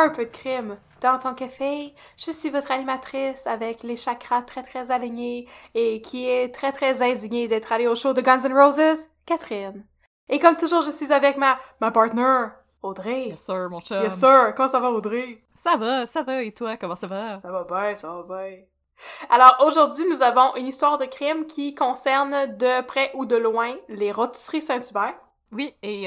un peu de crime dans ton café. Je suis votre animatrice avec les chakras très très alignés et qui est très très indignée d'être allée au show de Guns N' Roses, Catherine. Et comme toujours, je suis avec ma partner, Audrey. Yes sir, mon chum. Yes sir. Comment ça va, Audrey? Ça va, et toi, comment ça va? Ça va bien. Alors, aujourd'hui, nous avons une histoire de crime qui concerne de près ou de loin les rôtisseries Saint-Hubert. Oui, et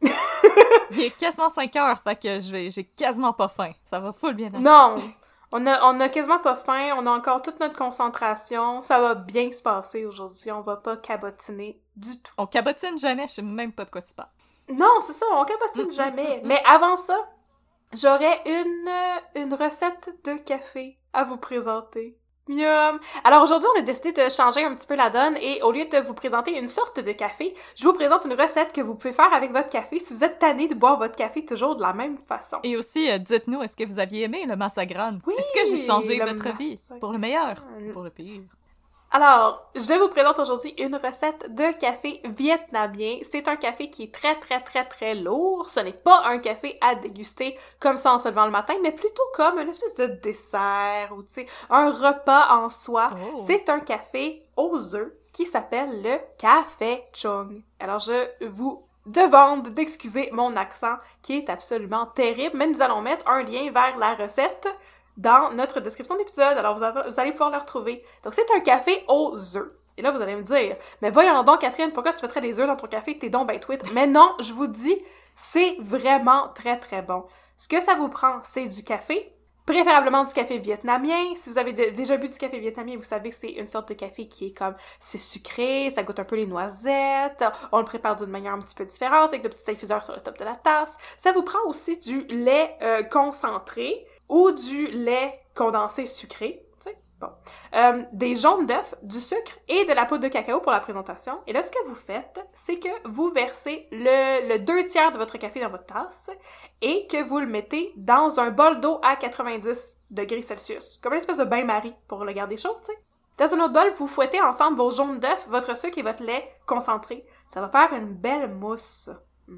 il est quasiment 5 heures, fait que j'ai quasiment pas faim. Ça va full bien. Non! On a quasiment pas faim, on a encore toute notre concentration, ça va bien se passer aujourd'hui, on va pas cabotiner du tout. On cabotine jamais, je sais même pas de quoi tu parles. Non, c'est ça, on cabotine jamais. Mais avant ça, j'aurais une recette de café à vous présenter. Miam! Alors aujourd'hui, on a décidé de changer un petit peu la donne et au lieu de vous présenter une sorte de café, je vous présente une recette que vous pouvez faire avec votre café si vous êtes tanné de boire votre café toujours de la même façon. Et aussi, dites-nous, est-ce que vous aviez aimé le Massagrande? Oui! Est-ce que j'ai changé votre vie? Pour le meilleur? Pour le pire? Alors, je vous présente aujourd'hui une recette de café vietnamien. C'est un café qui est très, très, très, très lourd. Ce n'est pas un café à déguster comme ça en se levant le matin, mais plutôt comme une espèce de dessert ou, tu sais, un repas en soi. Oh. C'est un café aux œufs qui s'appelle le café chung. Alors, je vous demande d'excuser mon accent qui est absolument terrible, mais nous allons mettre un lien vers la recette dans notre description d'épisode, alors vous allez pouvoir le retrouver. Donc c'est un café aux œufs. Et là, vous allez me dire, mais voyons donc, Catherine, pourquoi tu mettrais des œufs dans ton café? T'es donc ben tweet. Mais non, je vous dis, c'est vraiment très très bon. Ce que ça vous prend, c'est du café, préférablement du café vietnamien. Si vous avez déjà bu du café vietnamien, vous savez que c'est une sorte de café qui est comme, c'est sucré, ça goûte un peu les noisettes, on le prépare d'une manière un petit peu différente, avec le petit infuseur sur le top de la tasse. Ça vous prend aussi du lait concentré, ou du lait condensé sucré, tu sais, bon. Des jaunes d'œufs, du sucre et de la poudre de cacao pour la présentation. Et là, ce que vous faites, c'est que vous versez le 2/3 de votre café dans votre tasse et que vous le mettez dans un bol d'eau à 90 degrés Celsius. Comme une espèce de bain-marie pour le garder chaud, tu sais. Dans un autre bol, vous fouettez ensemble vos jaunes d'œufs, votre sucre et votre lait concentré. Ça va faire une belle mousse.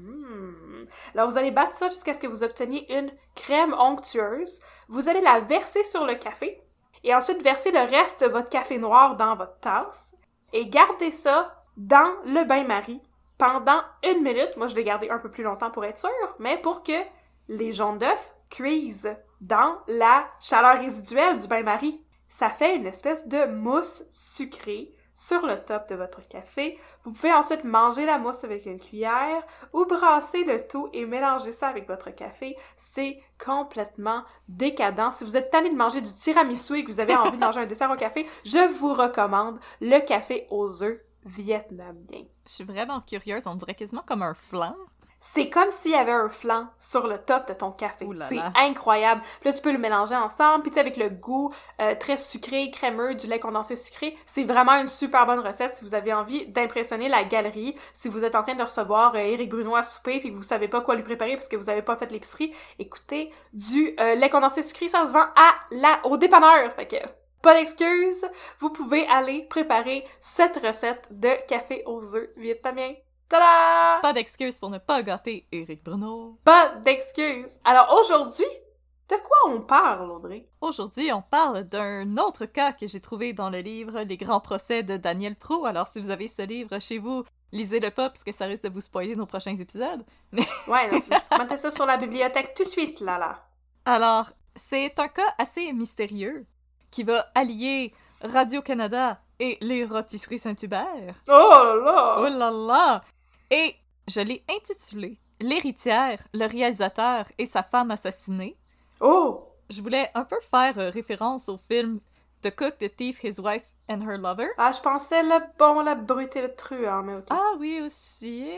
Alors, vous allez battre ça jusqu'à ce que vous obteniez une crème onctueuse. Vous allez la verser sur le café et ensuite verser le reste de votre café noir dans votre tasse et garder ça dans le bain-marie pendant 1 minute. Moi, je l'ai gardé un peu plus longtemps pour être sûre, mais pour que les jaunes d'œufs cuisent dans la chaleur résiduelle du bain-marie. Ça fait une espèce de mousse sucrée sur le top de votre café. Vous pouvez ensuite manger la mousse avec une cuillère ou brasser le tout et mélanger ça avec votre café. C'est complètement décadent. Si vous êtes tanné de manger du tiramisu et que vous avez envie de manger un dessert au café, je vous recommande le café aux œufs vietnamien. Je suis vraiment curieuse, on dirait quasiment comme un flan. C'est comme s'il y avait un flan sur le top de ton café. Oulala. C'est incroyable. Puis là, tu peux le mélanger ensemble. Puis tu sais, avec le goût très sucré, crémeux, du lait condensé sucré, c'est vraiment une super bonne recette si vous avez envie d'impressionner la galerie. Si vous êtes en train de recevoir Éric Bruno à souper puis que vous savez pas quoi lui préparer parce que vous avez pas fait l'épicerie, écoutez, du lait condensé sucré, ça se vend au dépanneur. Fait que pas d'excuses, vous pouvez aller préparer cette recette de café aux œufs vietnamien. Tada! Pas d'excuses pour ne pas gâter Éric Bruno. Pas d'excuses. Alors aujourd'hui, de quoi on parle, Audrey? Aujourd'hui, on parle d'un autre cas que j'ai trouvé dans le livre Les grands procès de Daniel Pro. Alors si vous avez ce livre chez vous, lisez-le pas parce que ça risque de vous spoiler nos prochains épisodes. Mais... ouais, non, mettez ça sur la bibliothèque tout de suite, là. Alors, c'est un cas assez mystérieux qui va allier Radio-Canada et les rôtisseries Saint-Hubert. Oh là là! Oh là là! Et je l'ai intitulé « L'héritière, le réalisateur et sa femme assassinée ». Oh! Je voulais un peu faire référence au film « The Cook, the Thief, His Wife and Her Lover ». Ah, je pensais la brute et le truand, mais ok. Ah oui, aussi.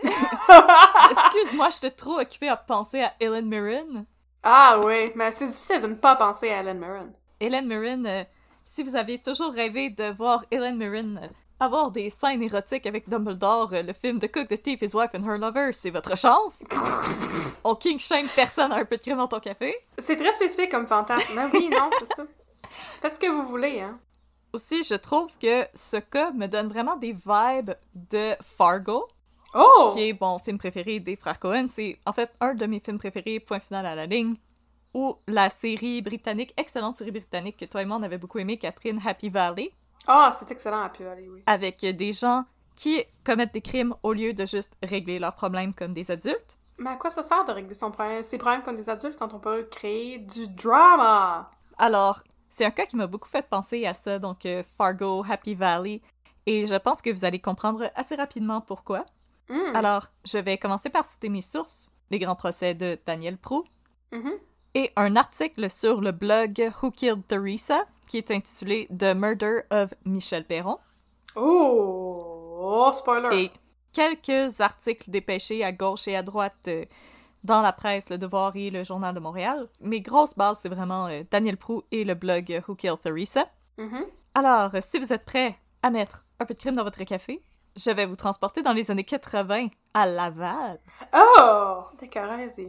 Excuse-moi, j'étais trop occupée à penser à Helen Mirren. Ah oui, mais c'est difficile de ne pas penser à Helen Mirren. Helen Mirren, si vous avez toujours rêvé de voir Helen Mirren avoir des scènes érotiques avec Dumbledore, le film The Cook, the Thief, His Wife and Her Lover, c'est votre chance. On king shame personne à un peu de crème dans ton café. C'est très spécifique comme fantasme. Mais oui, non, c'est ça. Faites ce que vous voulez, hein. Aussi, je trouve que ce cas me donne vraiment des vibes de Fargo. Oh! Qui est mon film préféré des frères Coen. C'est en fait un de mes films préférés, point final à la ligne. ou la série britannique, excellente série britannique que toi et moi on avait beaucoup aimé, Catherine, Happy Valley. Ah, c'est excellent, Happy Valley, oui. Avec des gens qui commettent des crimes au lieu de juste régler leurs problèmes comme des adultes. Mais à quoi ça sert de régler ses problèmes comme des adultes quand on peut créer du drama? Alors, c'est un cas qui m'a beaucoup fait penser à ça, donc Fargo, Happy Valley, et je pense que vous allez comprendre assez rapidement pourquoi. Alors, je vais commencer par citer mes sources, les grands procès de Daniel Proulx, et un article sur le blog Who Killed Theresa, qui est intitulé The Murder of Michel Perron. Oh, spoiler! Et quelques articles dépêchés à gauche et à droite dans la presse, Le Devoir et le Journal de Montréal. Mes grosses bases, c'est vraiment Daniel Proulx et le blog Who Killed Theresa. Alors, si vous êtes prêts à mettre un peu de crime dans votre café, je vais vous transporter dans les années 80 à Laval. Oh! D'accord, allez-y.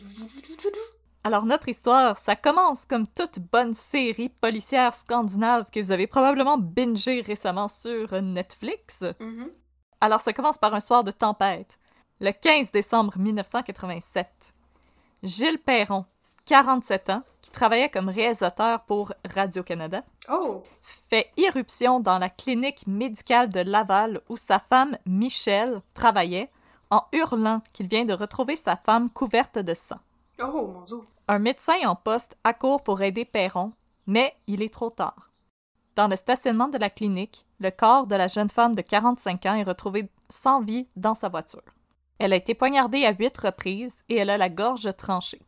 Alors, notre histoire, ça commence comme toute bonne série policière scandinave que vous avez probablement bingé récemment sur Netflix. Alors, ça commence par un soir de tempête. Le 15 décembre 1987, Gilles Perron, 47 ans, qui travaillait comme réalisateur pour Radio-Canada, fait irruption dans la clinique médicale de Laval où sa femme, Michelle, travaillait, en hurlant qu'il vient de retrouver sa femme couverte de sang. Oh, mon Dieu! Un médecin en poste accourt pour aider Perron, mais il est trop tard. Dans le stationnement de la clinique, le corps de la jeune femme de 45 ans est retrouvé sans vie dans sa voiture. Elle a été poignardée à 8 reprises et elle a la gorge tranchée.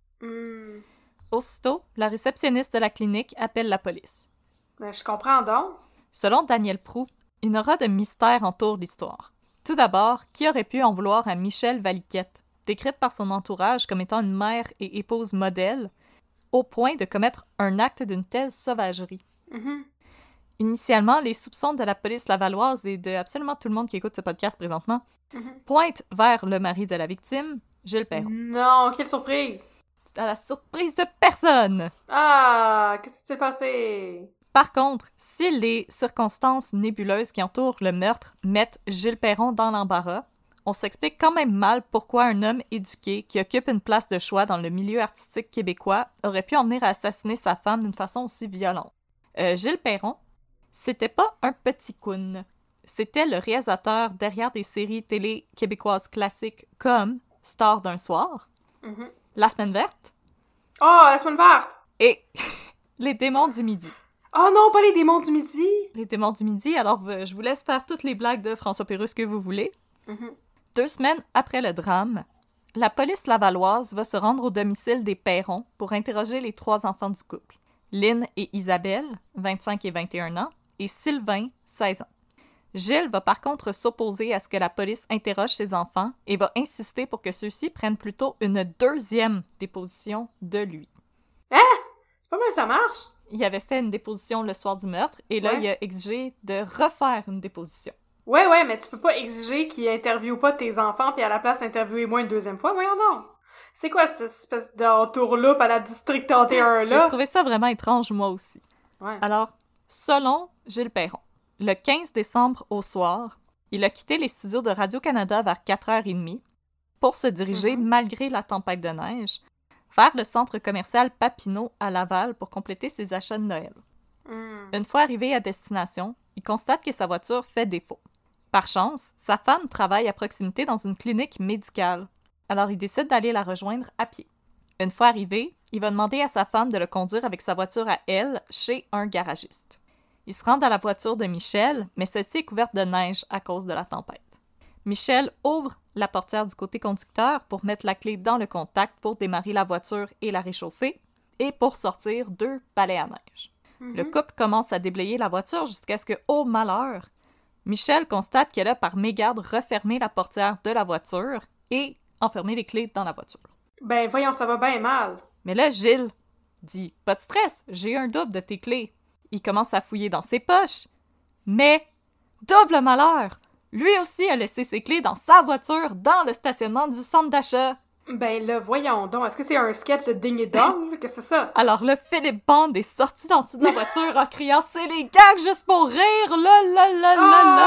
Aussitôt, la réceptionniste de la clinique appelle la police. Mais je comprends donc. Selon Daniel Proulx, une aura de mystère entoure l'histoire. Tout d'abord, qui aurait pu en vouloir à Michelle Valiquette, décrite par son entourage comme étant une mère et épouse modèle, au point de commettre un acte d'une telle sauvagerie? Initialement, les soupçons de la police lavalloise et de absolument tout le monde qui écoute ce podcast présentement pointent vers le mari de la victime, Gilles Perron. Non, quelle surprise! À la surprise de personne! Ah, qu'est-ce qui s'est passé? Par contre, si les circonstances nébuleuses qui entourent le meurtre mettent Gilles Perron dans l'embarras, on s'explique quand même mal pourquoi un homme éduqué qui occupe une place de choix dans le milieu artistique québécois aurait pu en venir à assassiner sa femme d'une façon aussi violente. Gilles Perron, c'était pas un petit coon. C'était le réalisateur derrière des séries télé québécoises classiques comme Star d'un soir, La Semaine verte. Oh, La Semaine verte! Et Les Démons du Midi. Oh non, pas Les Démons du Midi! Les Démons du Midi, alors je vous laisse faire toutes les blagues de François Pérusse que vous voulez. 2 semaines après le drame, la police lavalloise va se rendre au domicile des Perron pour interroger les 3 enfants du couple. Lynn et Isabelle, 25 et 21 ans, et Sylvain, 16 ans. Gilles va par contre s'opposer à ce que la police interroge ses enfants et va insister pour que ceux-ci prennent plutôt une 2e déposition de lui. Hein? C'est pas mal ça marche? Il avait fait une déposition le soir du meurtre et là, il a exigé de refaire une déposition. Ouais, mais tu peux pas exiger qu'ils interviewent pas tes enfants puis à la place interviewer moi une 2e fois, voyons donc! C'est quoi cette espèce d'entourloupe à la District 31 là? J'ai trouvé ça vraiment étrange, moi aussi. Ouais. Alors, selon Gilles Perron, le 15 décembre au soir, il a quitté les studios de Radio-Canada vers 4h30 pour se diriger, malgré la tempête de neige, vers le centre commercial Papineau à Laval pour compléter ses achats de Noël. Une fois arrivé à destination, il constate que sa voiture fait défaut. Par chance, sa femme travaille à proximité dans une clinique médicale. Alors il décide d'aller la rejoindre à pied. Une fois arrivé, il va demander à sa femme de le conduire avec sa voiture à elle chez un garagiste. Ils se rendent à la voiture de Michel, mais celle-ci est couverte de neige à cause de la tempête. Michel ouvre la portière du côté conducteur pour mettre la clé dans le contact pour démarrer la voiture et la réchauffer, et pour sortir 2 balais à neige. Le couple commence à déblayer la voiture jusqu'à ce que, oh malheur, Michel constate qu'elle a par mégarde refermé la portière de la voiture et enfermé les clés dans la voiture. Ben voyons, ça va bien mal. Mais là, Gilles dit « Pas de stress, j'ai un double de tes clés. » Il commence à fouiller dans ses poches. Mais, double malheur, lui aussi a laissé ses clés dans sa voiture dans le stationnement du centre d'achat. Ben là, voyons donc, est-ce que c'est un sketch de Ding et Dong? Qu'est-ce que c'est ça? Alors là, Philippe Bond est sorti d'en dessous de la voiture en criant « C'est les gags juste pour rire! Lol, lol, lol, lol! »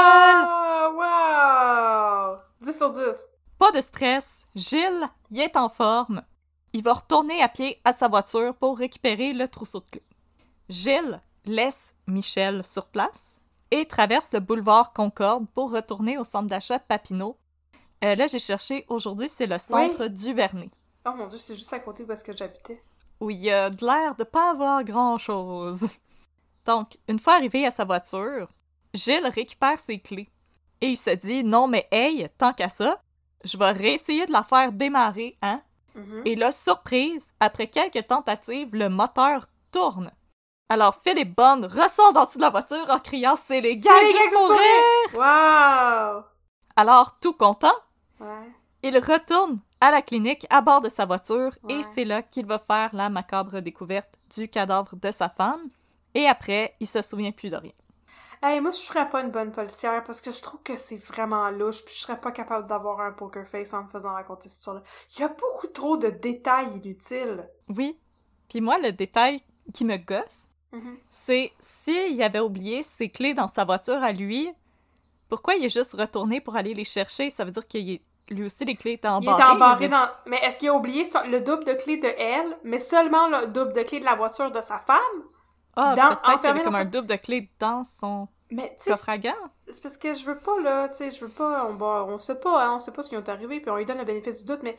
Ah, wow! 10 sur 10. Pas de stress, Gilles, il est en forme. il va retourner à pied à sa voiture pour récupérer le trousseau de clés. Gilles laisse Michel sur place et traverse le boulevard Concorde pour retourner au centre d'achat Papineau. Là, j'ai cherché, aujourd'hui, c'est le centre du Vernet. Oh mon Dieu, c'est juste à côté où est-ce que j'habitais. Où il y a de l'air de pas avoir grand-chose. Donc, une fois arrivé à sa voiture, Gilles récupère ses clés. Et il se dit, non mais hey, tant qu'à ça, je vais réessayer de la faire démarrer, hein? Et là, surprise, après quelques tentatives, le moteur tourne. Alors Philip Bond ressort d'en dessous de la voiture en criant « C'est les gags juste pour rire! » Wow! Alors, tout content, Ouais. il retourne à la clinique à bord de sa voiture Ouais. et c'est là qu'il va faire la macabre découverte du cadavre de sa femme. Et après, il se souvient plus de rien. Hey, moi, je serais pas une bonne policière parce que je trouve que c'est vraiment louche puis je serais pas capable d'avoir un poker face en me faisant raconter cette histoire-là. Il y a beaucoup trop de détails inutiles. Oui. Puis moi, le détail qui me gosse, c'est s'il avait oublié ses clés dans sa voiture à lui, pourquoi il est juste retourné pour aller les chercher? Ça veut dire qu'il lui aussi, les clés étaient embarrées. Il était embarré dans... Mais est-ce qu'il a oublié le double de clés de elle, mais seulement le double de clés de la voiture de sa femme? Ah, peut-être qu'il y avait comme un double de clés dans son coffre à gants. C'est parce que je veux pas, là, tu sais, je veux pas... On sait pas, hein, on sait pas ce qui est arrivé, puis on lui donne le bénéfice du doute, mais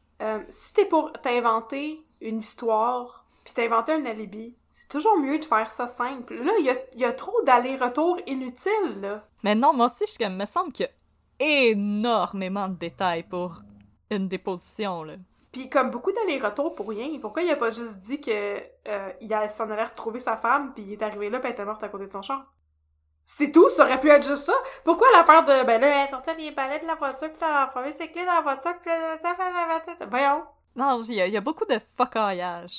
si t'es pour t'inventer une histoire, puis t'inventer un alibi, c'est toujours mieux de faire ça simple. Là, il y a trop d'allers-retours inutiles, là. Mais non, moi aussi, il me semble qu'il y a énormément de détails pour une déposition, là. Puis comme beaucoup d'allers-retours pour rien, pourquoi il a pas juste dit que il s'en allait retrouver sa femme, puis il est arrivé là, puis elle était morte à côté de son char? C'est tout, ça aurait pu être juste ça. Pourquoi l'affaire de, ben là, elle sortait les balais de la voiture, puis elle a enfoncé ses clés dans la voiture, puis voyons. Non, il y a beaucoup de focaillage.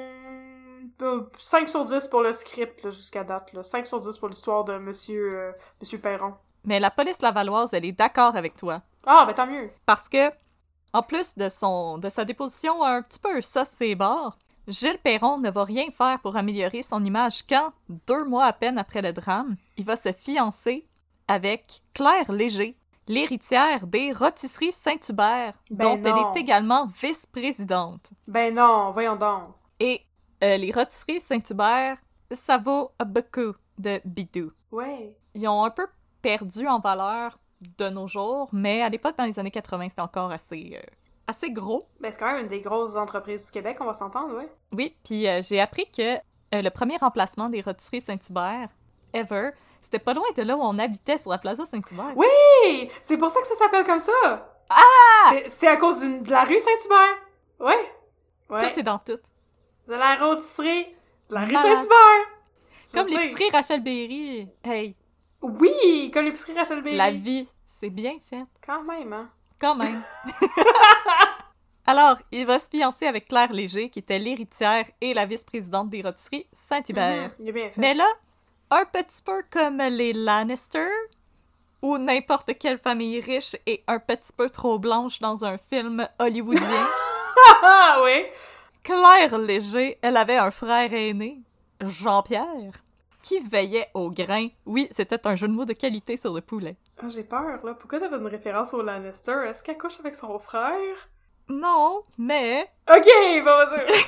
5 sur 10 pour le script, là, jusqu'à date, là. 5 sur 10 pour l'histoire de Monsieur Perron. Mais la police lavalloise, elle est d'accord avec toi. Ah, ben tant mieux. Parce que, en plus de sa déposition un petit peu sauce ses bords, Gilles Perron ne va rien faire pour améliorer son image quand, 2 mois à peine après le drame, il va se fiancer avec Claire Léger, l'héritière des Rôtisseries Saint-Hubert, dont non. elle est également vice-présidente. Ben non, voyons donc. Et les Rôtisseries Saint-Hubert, ça vaut beaucoup de bidou. Ouais. Ils ont un peu perdu en valeur de nos jours, mais à l'époque, dans les années 80, c'était encore assez gros. Ben c'est quand même une des grosses entreprises du Québec, on va s'entendre, ouais. Oui, puis j'ai appris que le premier remplacement des Rôtisseries Saint-Hubert, ever, c'était pas loin de là où on habitait, sur la Plaza Saint-Hubert. Oui! C'est pour ça que ça s'appelle comme ça! Ah! C'est à cause de la rue Saint-Hubert! Ouais. Tout est dans tout. C'est la rôtisserie de la rue Malade. Saint-Hubert! Comme l'épicerie Rachel Berry. Hey, Oui! Comme l'épicerie Rachel Berry. la vie, c'est bien fait. Quand même, hein? Quand même. Alors, il va se fiancer avec Claire Léger, qui était l'héritière et la vice-présidente des Rôtisseries Saint-Hubert. Il est bien fait. Mais là, un petit peu comme les Lannister, ou n'importe quelle famille riche et un petit peu trop blanche dans un film hollywoodien, Ah oui! Claire Léger, elle avait un frère aîné, Jean-Pierre, qui veillait au grain. Oui, c'était un jeu de mots de qualité sur le poulet. Ah, j'ai peur, là. Pourquoi t'avais une référence au Lannister? Est-ce qu'elle couche avec son frère? Non, mais Ok, bon, vas-y.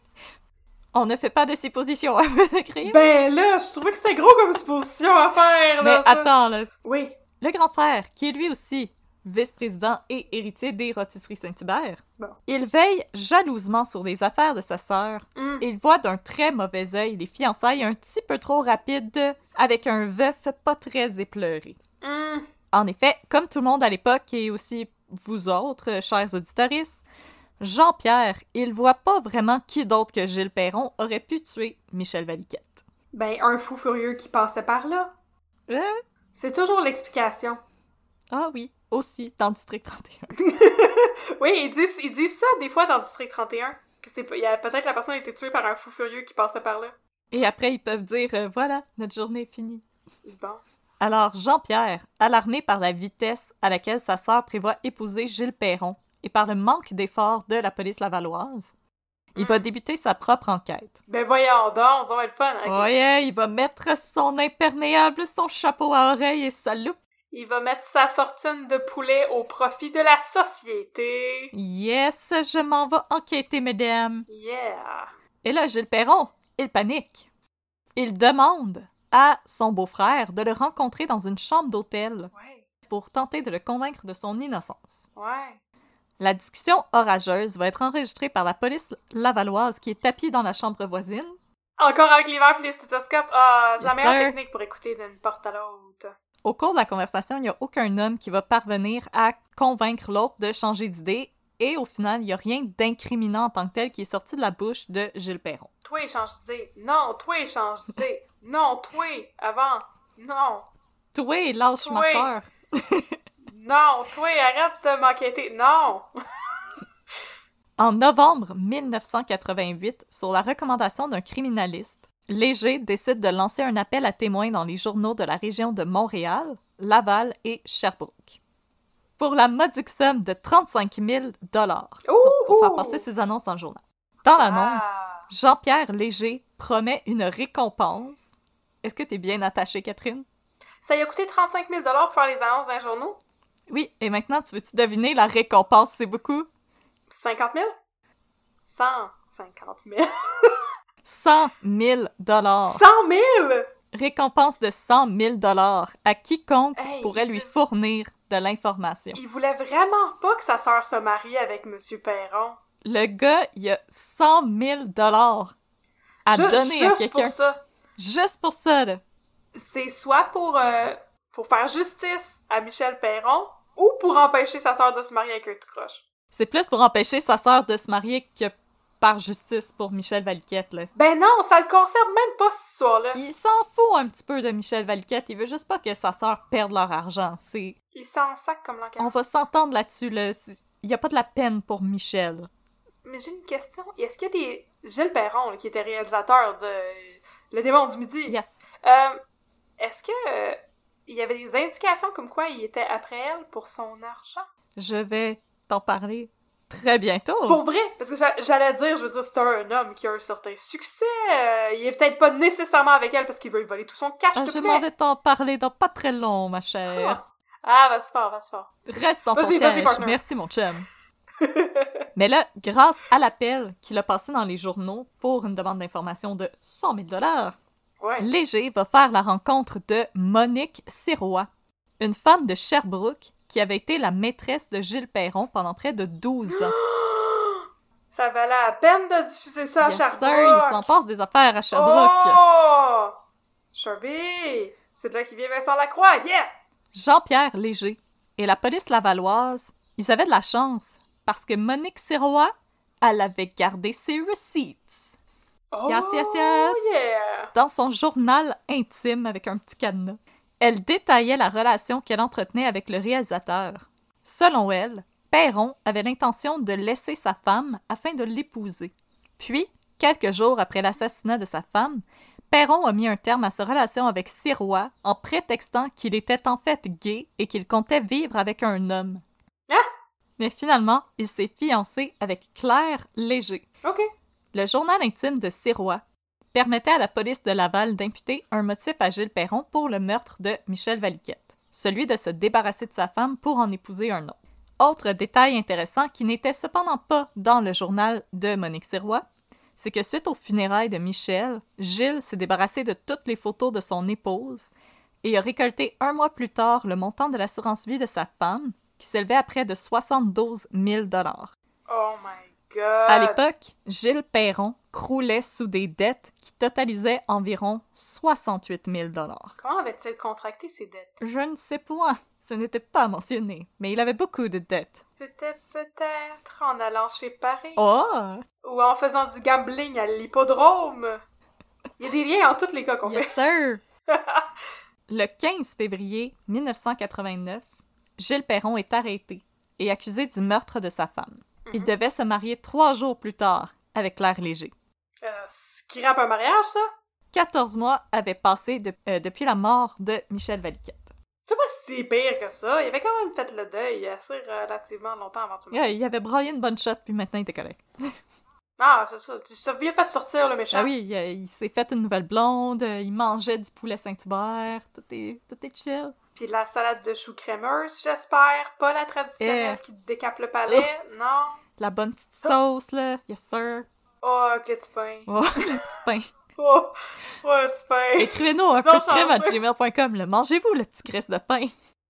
on ne fait pas de suppositions à me décrire. Ben là, je trouvais que c'était gros comme supposition à faire, Mais là, ça. attends, là. Oui. Le grand frère, qui est lui aussi vice-président et héritier des Rôtisseries Saint-Hubert, Bon. il veille jalousement sur les affaires de sa sœur. Il voit d'un très mauvais œil les fiançailles un petit peu trop rapides avec un veuf pas très éploré. En effet, comme tout le monde à l'époque et aussi vous autres, chers auditoristes, Jean-Pierre, il voit pas vraiment qui d'autre que Gilles Perron aurait pu tuer Michel Valiquette. Ben, un fou furieux qui passait par là. C'est toujours l'explication. Ah oui, aussi, dans District 31. Oui, ils disent ça des fois dans District 31. Que peut-être la personne a été tuée par un fou furieux qui passait par là. Et après, ils peuvent dire « Voilà, notre journée est finie. » Bon. Alors, Jean-Pierre, alarmé par la vitesse à laquelle sa sœur prévoit épouser Gilles Perron et par le manque d'efforts de la police lavalloise, il va débuter sa propre enquête. Ben voyons donc, ça va être fun. Okay. Ouais, il va mettre son imperméable, son chapeau à oreille et sa loupe. Il va mettre sa fortune de poulet au profit de la société. Yes, je m'en vais enquêter, mesdames. Yeah. Et là, Gilles Perron, il panique. Il demande à son beau-frère de le rencontrer dans une chambre d'hôtel Ouais. pour tenter de le convaincre de son innocence. Ouais. La discussion orageuse va être enregistrée par la police lavalloise qui est tapie dans la chambre voisine. Encore avec les verres et les stéthoscopes. Ah, c'est la Yes, meilleure sir. technique pour écouter d'une porte à l'autre. Au cours de la conversation, il n'y a aucun homme qui va parvenir à convaincre l'autre de changer d'idée et au final, il n'y a rien d'incriminant en tant que tel qui est sorti de la bouche de Gilles Perron. Toi, change d'idée. Non, toi, change d'idée. Non, toi, avant. Non. Toi, lâche ma Toi. sœur. Non, toi, arrête de m'enquêter. Non. En novembre 1988, sur la recommandation d'un criminaliste, Léger décide de lancer un appel à témoins dans les journaux de la région de Montréal, Laval et Sherbrooke. Pour la modique somme de 35 000 pour faire passer ses annonces dans le journal. Dans l'annonce, Ah. Jean-Pierre Léger promet une récompense. Est-ce que t'es bien attachée, Catherine? Ça lui a coûté 35 000 pour faire les annonces dans les journaux? Oui, et maintenant, tu veux-tu deviner la récompense, c'est beaucoup? 50 000? 150 000. 100 000 100 000? Récompense de 100 000 à quiconque Hey, pourrait lui fournir de l'information. Il voulait vraiment pas que sa sœur se marie avec Monsieur Perron. Le gars, il a 100 000 à donner à Juste quelqu'un. pour ça. Juste pour ça, là. C'est soit pour faire justice à Michel Perron ou pour empêcher sa sœur de se marier avec un tout croche. C'est plus pour empêcher sa sœur de se marier que par justice pour Michel Valiquette, là. Ben non, ça le concerne même pas, cette histoire-là. Il s'en fout un petit peu de Michel Valiquette. Il veut juste pas que sa sœur perde leur argent. Il s'en sac comme l'enquête. On va s'entendre là-dessus, là. Il y a pas de la peine pour Michel. Mais j'ai une question. Est-ce qu'il y a des... Gilles Perron, là, qui était réalisateur de Le Démon du Midi. Yes. Est-ce que il y avait des indications comme quoi il était après elle pour son argent? Je vais t'en parler très bientôt. Pour vrai, parce que j'allais dire, je veux dire, c'est un homme qui a un certain succès. Il est peut-être pas nécessairement avec elle parce qu'il veut lui voler tout son cash tout Je près. m'en vais t'en parler dans pas très long, ma chère. Ah, vas-y fort, vas-y fort. Reste dans ton Vas-y, siège. partner. Merci, mon chum. Mais là, grâce à l'appel qu'il a passé dans les journaux pour une demande d'information de 100 000 Ouais. Léger va faire la rencontre de Monique Sirois, une femme de Sherbrooke qui avait été la maîtresse de Gilles Perron pendant près de 12 ans. Ça valait la peine de diffuser ça à Yes, Sherbrooke. sir, il s'en passe des affaires à Sherbrooke. Oh! Sherby! C'est de là qu'il vient Vincent Lacroix, yeah! Jean-Pierre Léger et la police lavalloise, ils avaient de la chance parce que Monique Sirois, elle avait gardé ses receipts Oh, Yes, yes, yes. yeah! dans son journal intime avec un petit cadenas. Elle détaillait la relation qu'elle entretenait avec le réalisateur. Selon elle, Perron avait l'intention de laisser sa femme afin de l'épouser. Puis, quelques jours après l'assassinat de sa femme, Perron a mis un terme à sa relation avec Sirois en prétextant qu'il était en fait gay et qu'il comptait vivre avec un homme. Ah! Mais finalement, il s'est fiancé avec Claire Léger. OK. Le journal intime de Sirois permettait à la police de Laval d'imputer un motif à Gilles Perron pour le meurtre de Michel Valiquette, celui de se débarrasser de sa femme pour en épouser un autre. Autre détail intéressant qui n'était cependant pas dans le journal de Monique Sirois, c'est que suite aux funérailles de Michel, Gilles s'est débarrassé de toutes les photos de son épouse et a récolté 1 mois plus tard le montant de l'assurance-vie de sa femme, qui s'élevait à près de 72 000 Oh my god! À l'époque, Gilles Perron croulait sous des dettes qui totalisaient environ 68 000 Comment avait-il contracté ses dettes? Je ne sais point, ce n'était pas mentionné, mais il avait beaucoup de dettes. C'était peut-être en allant chez Paris. Oh! Ou en faisant du gambling à l'hippodrome. Il y a des liens en tous les cas qu'on Yes, fait. sir! Le 15 février 1989, Gilles Perron est arrêté et accusé du meurtre de sa femme. Il devait se marier 3 jours plus tard avec Claire Léger. Ce qui rappe un mariage, ça? 14 mois avaient passé depuis la mort de Michel Valiquette. C'est pas si pire que ça. Il avait quand même fait le deuil assez relativement longtemps avant de se marier. Il avait braillé une bonne shot, puis maintenant il était correct. Ah, c'est ça. Tu s'est bien fait sortir, le méchant. Ah oui, il s'est fait une nouvelle blonde, il mangeait du poulet Saint-Hubert, tout est chill. Puis la salade de choux crémeuse, j'espère. Pas la traditionnelle qui te décape le palais, non. La bonne petite sauce, là, yes sir. Oh, avec le petit pain. Oh, le petit pain. Oh, le petit pain. Écrivez-nous un peu de crème à gmail.com. Le mangez-vous, le petit cresse de pain?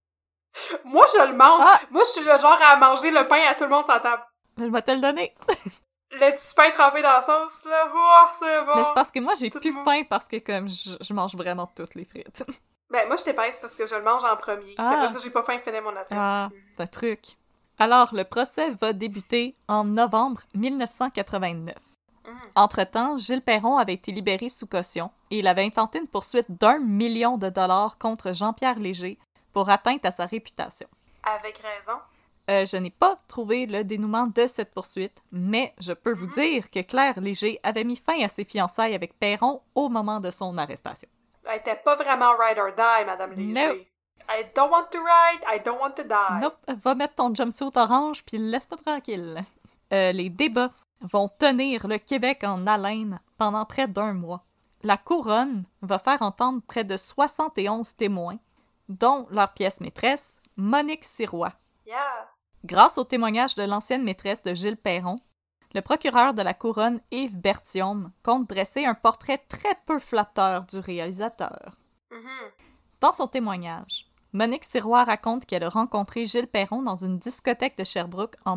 Moi, je le mange. Ah. Moi, je suis le genre à manger le pain à tout le monde sur la table. Je vais te le donner. Le petit pain trempé dans la sauce, là. Oh, c'est bon. Mais c'est parce que moi, j'ai plus faim parce que comme je mange vraiment toutes les frites. Ben, moi, je t'épaisse parce que je le mange en premier. Après ça, j'ai pas faim de finir mon assiette. Ah, c'est un truc. Alors, le procès va débuter en novembre 1989. Entre-temps, Gilles Perron avait été libéré sous caution et il avait intenté une poursuite d'1 million de dollars contre Jean-Pierre Léger pour atteinte à sa réputation. Avec raison. Je n'ai pas trouvé le dénouement de cette poursuite, mais je peux vous dire que Claire Léger avait mis fin à ses fiançailles avec Perron au moment de son arrestation. Elle était pas vraiment ride or die, Madame Léger. No. I don't want to ride, I don't want to die. Nope, va mettre ton jumpsuit orange puis laisse-moi tranquille. Les débats vont tenir le Québec en haleine pendant près d'1 mois. La couronne va faire entendre près de 71 témoins, dont leur pièce maîtresse, Monique Sirois. Yeah. Grâce au témoignage de l'ancienne maîtresse de Gilles Perron, le procureur de la couronne, Yves Berthiaume, compte dresser un portrait très peu flatteur du réalisateur. Dans son témoignage, Monique Sirois raconte qu'elle a rencontré Gilles Perron dans une discothèque de Sherbrooke en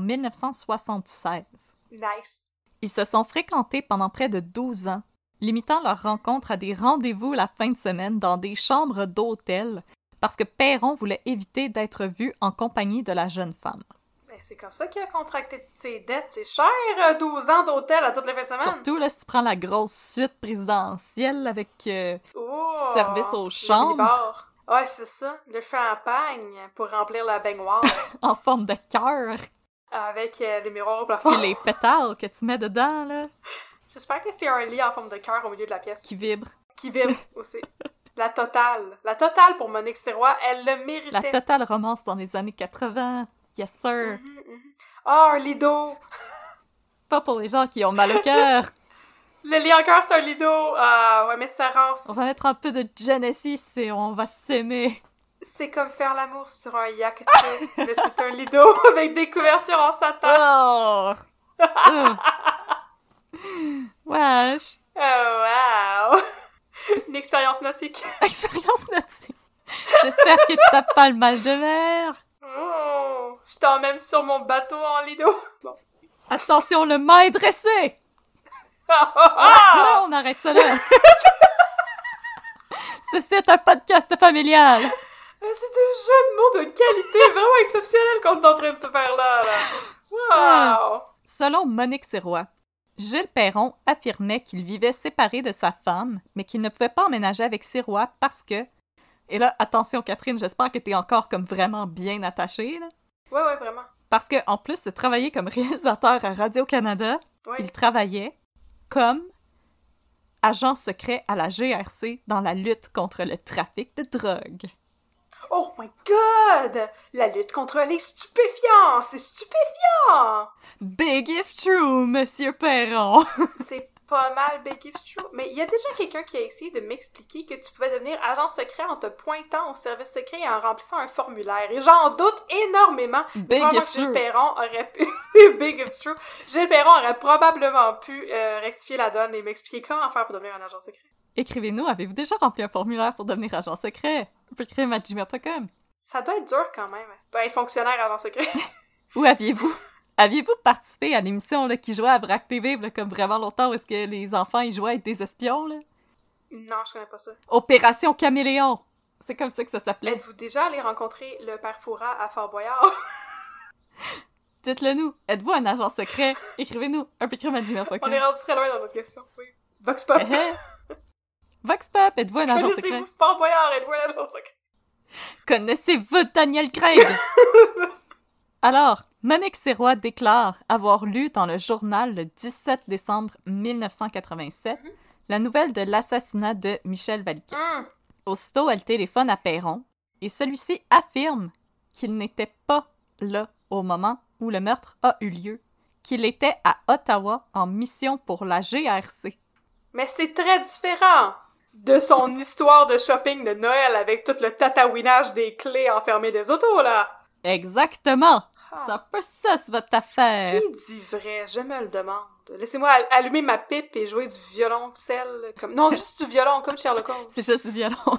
1976. Nice. Ils se sont fréquentés pendant près de 12 ans, limitant leur rencontre à des rendez-vous la fin de semaine dans des chambres d'hôtel, parce que Perron voulait éviter d'être vu en compagnie de la jeune femme. Ben, c'est comme ça qu'il a contracté ses dettes. C'est cher, 12 ans d'hôtel à toutes les fins de semaine. Surtout là, si tu prends la grosse suite présidentielle avec service aux chambres. Ouais, c'est ça. Le champagne pour remplir la baignoire. En forme de cœur. Avec les miroirs au plafond. Puis les pétales que tu mets dedans, là. J'espère que c'est un lit en forme de cœur au milieu de la pièce. Qui vibre. Qui vibre aussi. La totale. La totale pour Monique Sirois, elle le méritait. La totale romance dans les années 80. Yes, sir. Ah, un lido. Pas pour les gens qui ont mal au cœur. Le lit en cœur, c'est un lido. Ah, ouais, mais ça rend... On va mettre un peu de Genesis et on va s'aimer. C'est comme faire l'amour sur un yacht, mais c'est un lido avec des couvertures en satin. Oh! Wesh! Oh, wow! Une expérience nautique. Expérience nautique. J'espère que t'as pas le mal de mer. Oh, je t'emmène sur mon bateau en lido. Bon. Attention, le mât est dressé! On arrête ça là. Ceci est un podcast familial. C'est un jeu de mots de qualité vraiment exceptionnel qu'on est en train de te faire là. Wow! Selon Monique Sirois, Gilles Perron affirmait qu'il vivait séparé de sa femme, mais qu'il ne pouvait pas emménager avec Sirois parce que... Et là, attention Catherine, j'espère que t'es encore comme vraiment bien attachée, là. Ouais, vraiment. Parce que en plus de travailler comme réalisateur à Radio-Canada, il travaillait comme agent secret à la GRC dans la lutte contre le trafic de drogue. Oh my god! La lutte contre les stupéfiants! C'est stupéfiant! Big if true, Monsieur Perron! C'est pas mal big if true. Mais il y a déjà quelqu'un qui a essayé de m'expliquer que tu pouvais devenir agent secret en te pointant au service secret et en remplissant un formulaire. Et j'en doute énormément. Big if true. Gilles Perron aurait pu... Big if true. Gilles Perron aurait probablement pu rectifier la donne et m'expliquer comment faire pour devenir un agent secret. Écrivez-nous, avez-vous déjà rempli un formulaire pour devenir agent secret? Crème@gmail.com. Ça doit être dur quand même. Être fonctionnaire agent secret. Où aviez-vous participé à l'émission là, qui jouait à Vrac TV là, comme vraiment longtemps où est-ce que les enfants ils jouaient avec des espions là? Non, je connais pas ça. Opération Caméléon! C'est comme ça que ça s'appelait. Êtes-vous déjà allé rencontrer le père Fouras à Fort Boyard? Dites-le nous. Êtes-vous un agent secret? Écrivez-nous crème@gmail.com. On est rendu très loin dans notre question. Oui. Vox Pop. Vox Pop, êtes-vous un agent secret? Connaissez-vous Fort Boyard? Êtes-vous un agent secret? Connaissez-vous Daniel Craig? Alors, Monique Sirois déclare avoir lu dans le journal le 17 décembre 1987 la nouvelle de l'assassinat de Michel Valiquette. Aussitôt, elle téléphone à Perron et celui-ci affirme qu'il n'était pas là au moment où le meurtre a eu lieu, qu'il était à Ottawa en mission pour la GRC. Mais c'est très différent de son histoire de shopping de Noël avec tout le tatouinage des clés enfermées des autos, là. Exactement! Ah. C'est un peu ça, c'est votre affaire. Qui dit vrai? Je me le demande. Laissez-moi allumer ma pipe et jouer du violoncelle comme... Non, juste du violon, comme Sherlock Holmes. C'est juste du violon.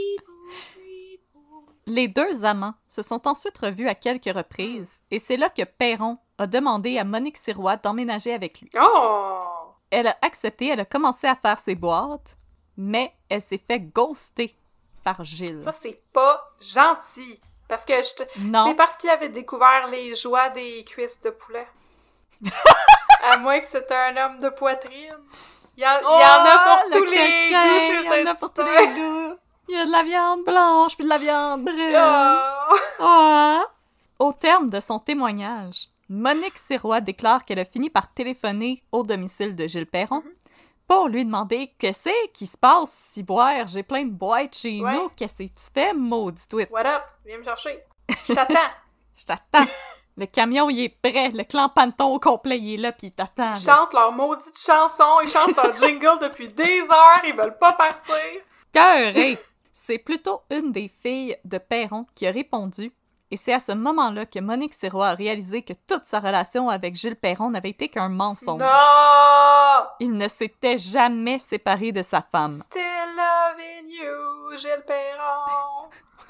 Les deux amants se sont ensuite revus à quelques reprises, et c'est là que Perron a demandé à Monique Sirois d'emménager avec lui. Oh! Elle a accepté, elle a commencé à faire ses boîtes, mais elle s'est fait ghoster par Gilles. Ça, c'est pas gentil. Parce que Non. c'est parce qu'il avait découvert les joies des cuisses de poulet. À moins que c'était un homme de poitrine. Il y en a pour tous les goûts chez Il y en a pour tous les Saint-Hubert. goûts. Il y a de la viande blanche puis de la viande brune. Oh! Ah! Au terme de son témoignage, Monique Sirois déclare qu'elle a fini par téléphoner au domicile de Gilles Perron pour lui demander « Qu'est-ce qui se passe, Ciboire? J'ai plein de boîtes chez Ouais. nous. Qu'est-ce que tu fais, maudit tweet? What up? Viens me chercher. Je t'attends. Je t'attends. Le camion, il est prêt. Le clan Panton au complet, il est là, puis il t'attend. Ils là. chantent leur maudite chanson, ils chantent leur jingle depuis des heures, ils veulent pas partir. Cœuré! C'est plutôt une des filles de Perron qui a répondu, et c'est à ce moment-là que Monique Sirois a réalisé que toute sa relation avec Gilles Perron n'avait été qu'un mensonge. Non! Il ne s'était jamais séparé de sa femme. Still loving you, Gilles Perron.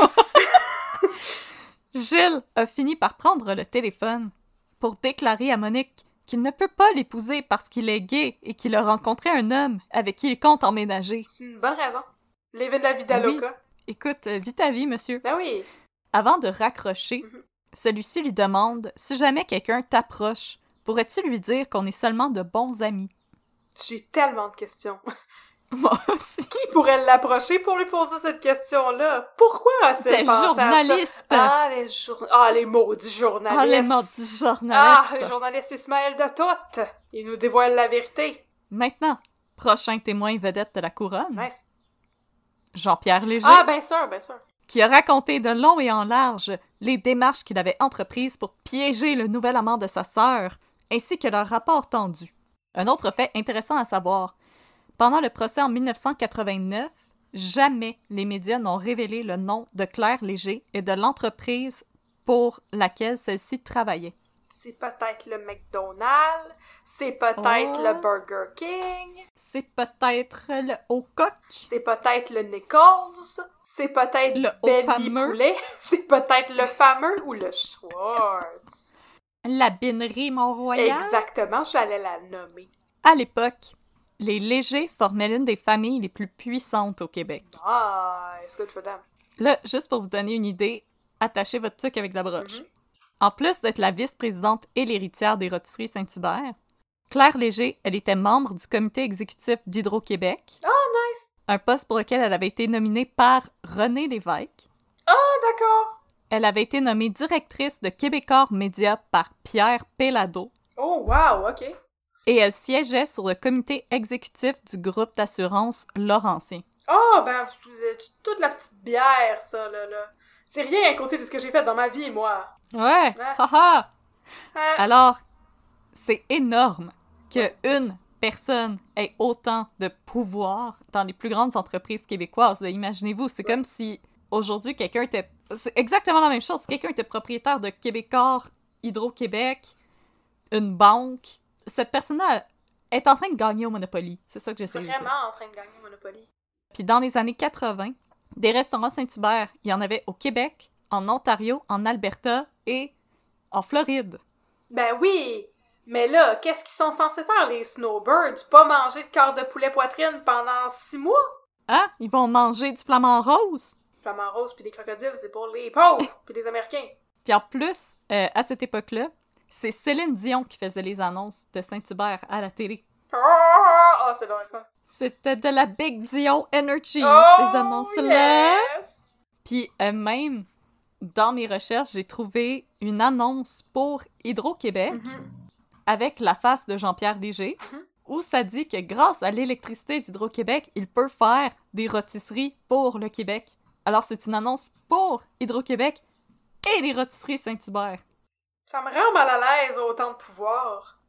Gilles a fini par prendre le téléphone pour déclarer à Monique qu'il ne peut pas l'épouser parce qu'il est gay et qu'il a rencontré un homme avec qui il compte emménager. C'est une bonne raison. Living la vida Oui. loca. Écoute, vis ta vie, monsieur. Ben oui. Avant de raccrocher, celui-ci lui demande si jamais quelqu'un t'approche, pourrais-tu lui dire qu'on est seulement de bons amis? J'ai tellement de questions. Moi aussi. Qui pourrait l'approcher pour lui poser cette question-là? Pourquoi a-t-il Des pensé journalistes! à ça? Les maudits journalistes! Ah, les maudits journalistes! Les journalistes, ils se mêlent de tout! Ils nous dévoilent la vérité! Maintenant, prochain témoin vedette de la couronne, Nice! Jean-Pierre Léger, Bien sûr, bien sûr! qui a raconté de long et en large les démarches qu'il avait entreprises pour piéger le nouvel amant de sa sœur, ainsi que leur rapport tendu. Un autre fait intéressant à savoir, pendant le procès en 1989, jamais les médias n'ont révélé le nom de Claire Léger et de l'entreprise pour laquelle celle-ci travaillait. C'est peut-être le McDonald's, c'est peut-être le Burger King, C'est peut-être le Haut-Coq, c'est peut-être le Nichols, c'est peut-être Le Benny fameux. Poulet, c'est peut-être le fameux ou le Schwartz. la binerie Mont-Royal. Exactement, j'allais la nommer. À l'époque, les Légers formaient l'une des familles les plus puissantes au Québec. It's good for them. Là, juste pour vous donner une idée, attachez votre truc avec la broche. Mhm. En plus d'être la vice-présidente et l'héritière des Rôtisseries Saint-Hubert, Claire Léger, elle était membre du comité exécutif d'Hydro-Québec. Nice! Un poste pour lequel elle avait été nominée par René Lévesque. D'accord! Elle avait été nommée directrice de Québecor Média par Pierre Pellado. Oh, wow, OK. Et elle siégeait sur le comité exécutif du groupe d'assurance Laurentien. Toute la petite bière, ça, là. C'est rien à côté de ce que j'ai fait dans ma vie, moi. Ouais! Ouais. Haha! Hein? Alors, c'est énorme qu'une personne ait autant de pouvoir dans les plus grandes entreprises québécoises. Là, imaginez-vous, c'est comme si aujourd'hui quelqu'un était... C'est exactement la même chose. Si quelqu'un était propriétaire de Québecor, Hydro-Québec, une banque, cette personne-là est en train de gagner au Monopoly. C'est ça que j'essaie de dire. Vraiment en train de gagner Monopoly. Puis dans les années 80, des restaurants Saint-Hubert, il y en avait au Québec, en Ontario, en Alberta et en Floride. Ben oui! Mais là, qu'est-ce qu'ils sont censés faire, les snowbirds? Pas manger de cœur de poulet poitrine pendant 6 mois? Hein? Ils vont manger du flamant rose? Flamant rose puis des crocodiles, c'est pour les pauvres puis les Américains. Puis en plus, à cette époque-là, c'est Céline Dion qui faisait les annonces de Saint-Hubert à la télé. C'est bon, quoi. C'était de la Big Dion Energy, ces annonces-là. Yes! Puis même, dans mes recherches, j'ai trouvé une annonce pour Hydro-Québec avec la face de Jean-Pierre Léger, où ça dit que grâce à l'électricité d'Hydro-Québec, il peut faire des rôtisseries pour le Québec. Alors c'est une annonce pour Hydro-Québec et les rôtisseries Saint-Hubert. Ça me rend mal à l'aise autant de pouvoir.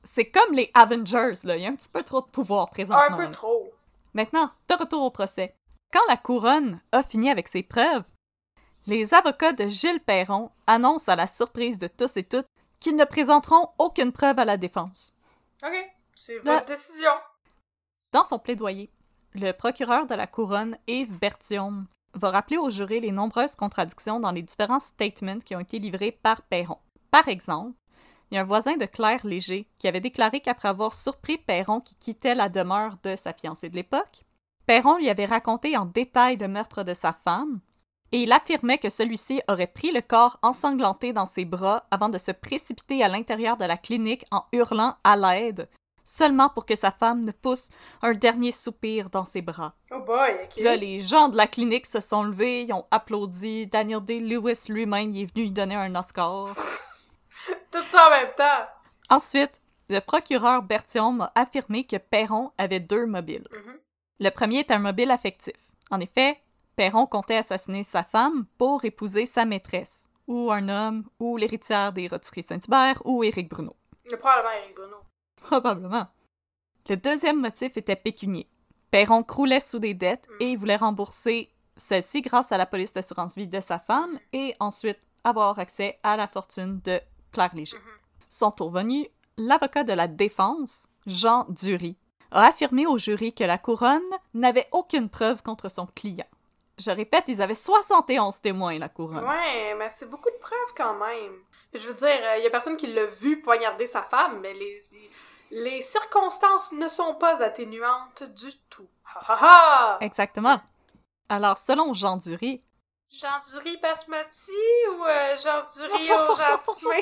C'est comme les Avengers, là. Il y a un petit peu trop de pouvoir présentement. Un peu là. trop. Maintenant, de retour au procès. Quand la couronne a fini avec ses preuves, les avocats de Gilles Perron annoncent à la surprise de tous et toutes qu'ils ne présenteront aucune preuve à la défense. OK. C'est votre décision. Dans son plaidoyer, le procureur de la couronne, Yves Berthiaume, va rappeler au jury les nombreuses contradictions dans les différents statements qui ont été livrés par Perron. Par exemple, il y a un voisin de Claire Léger qui avait déclaré qu'après avoir surpris Perron qui quittait la demeure de sa fiancée de l'époque, Perron lui avait raconté en détail le meurtre de sa femme, et il affirmait que celui-ci aurait pris le corps ensanglanté dans ses bras avant de se précipiter à l'intérieur de la clinique en hurlant à l'aide, seulement pour que sa femme ne pousse un dernier soupir dans ses bras. Oh boy, OK. Puis là, les gens de la clinique se sont levés, ils ont applaudi, Daniel Day-Lewis lui-même il est venu lui donner un Oscar. Tout ça en même temps. Ensuite, le procureur Berthiaume a affirmé que Perron avait 2 mobiles. Mhm. Le premier est un mobile affectif. En effet, Perron comptait assassiner sa femme pour épouser sa maîtresse, ou un homme, ou l'héritière des rôtisseries Saint-Hubert, ou Éric Bruno. Probablement Éric Bruno. Probablement. Le deuxième motif était pécunier. Perron croulait sous des dettes et il voulait rembourser celle-ci grâce à la police d'assurance vie de sa femme et ensuite avoir accès à la fortune de Claire Léger. Son tour venu, l'avocat de la défense, Jean Dury, a affirmé au jury que la couronne n'avait aucune preuve contre son client. Je répète, ils avaient 71 témoins, la couronne. Ouais, mais c'est beaucoup de preuves quand même. Je veux dire, il y a personne qui l'a vu poignarder sa femme, mais les circonstances ne sont pas atténuantes du tout. Ha ha ha! Exactement. Alors, selon Jean Dury, Jean Dury basmati ou Jean Dury au jasmin?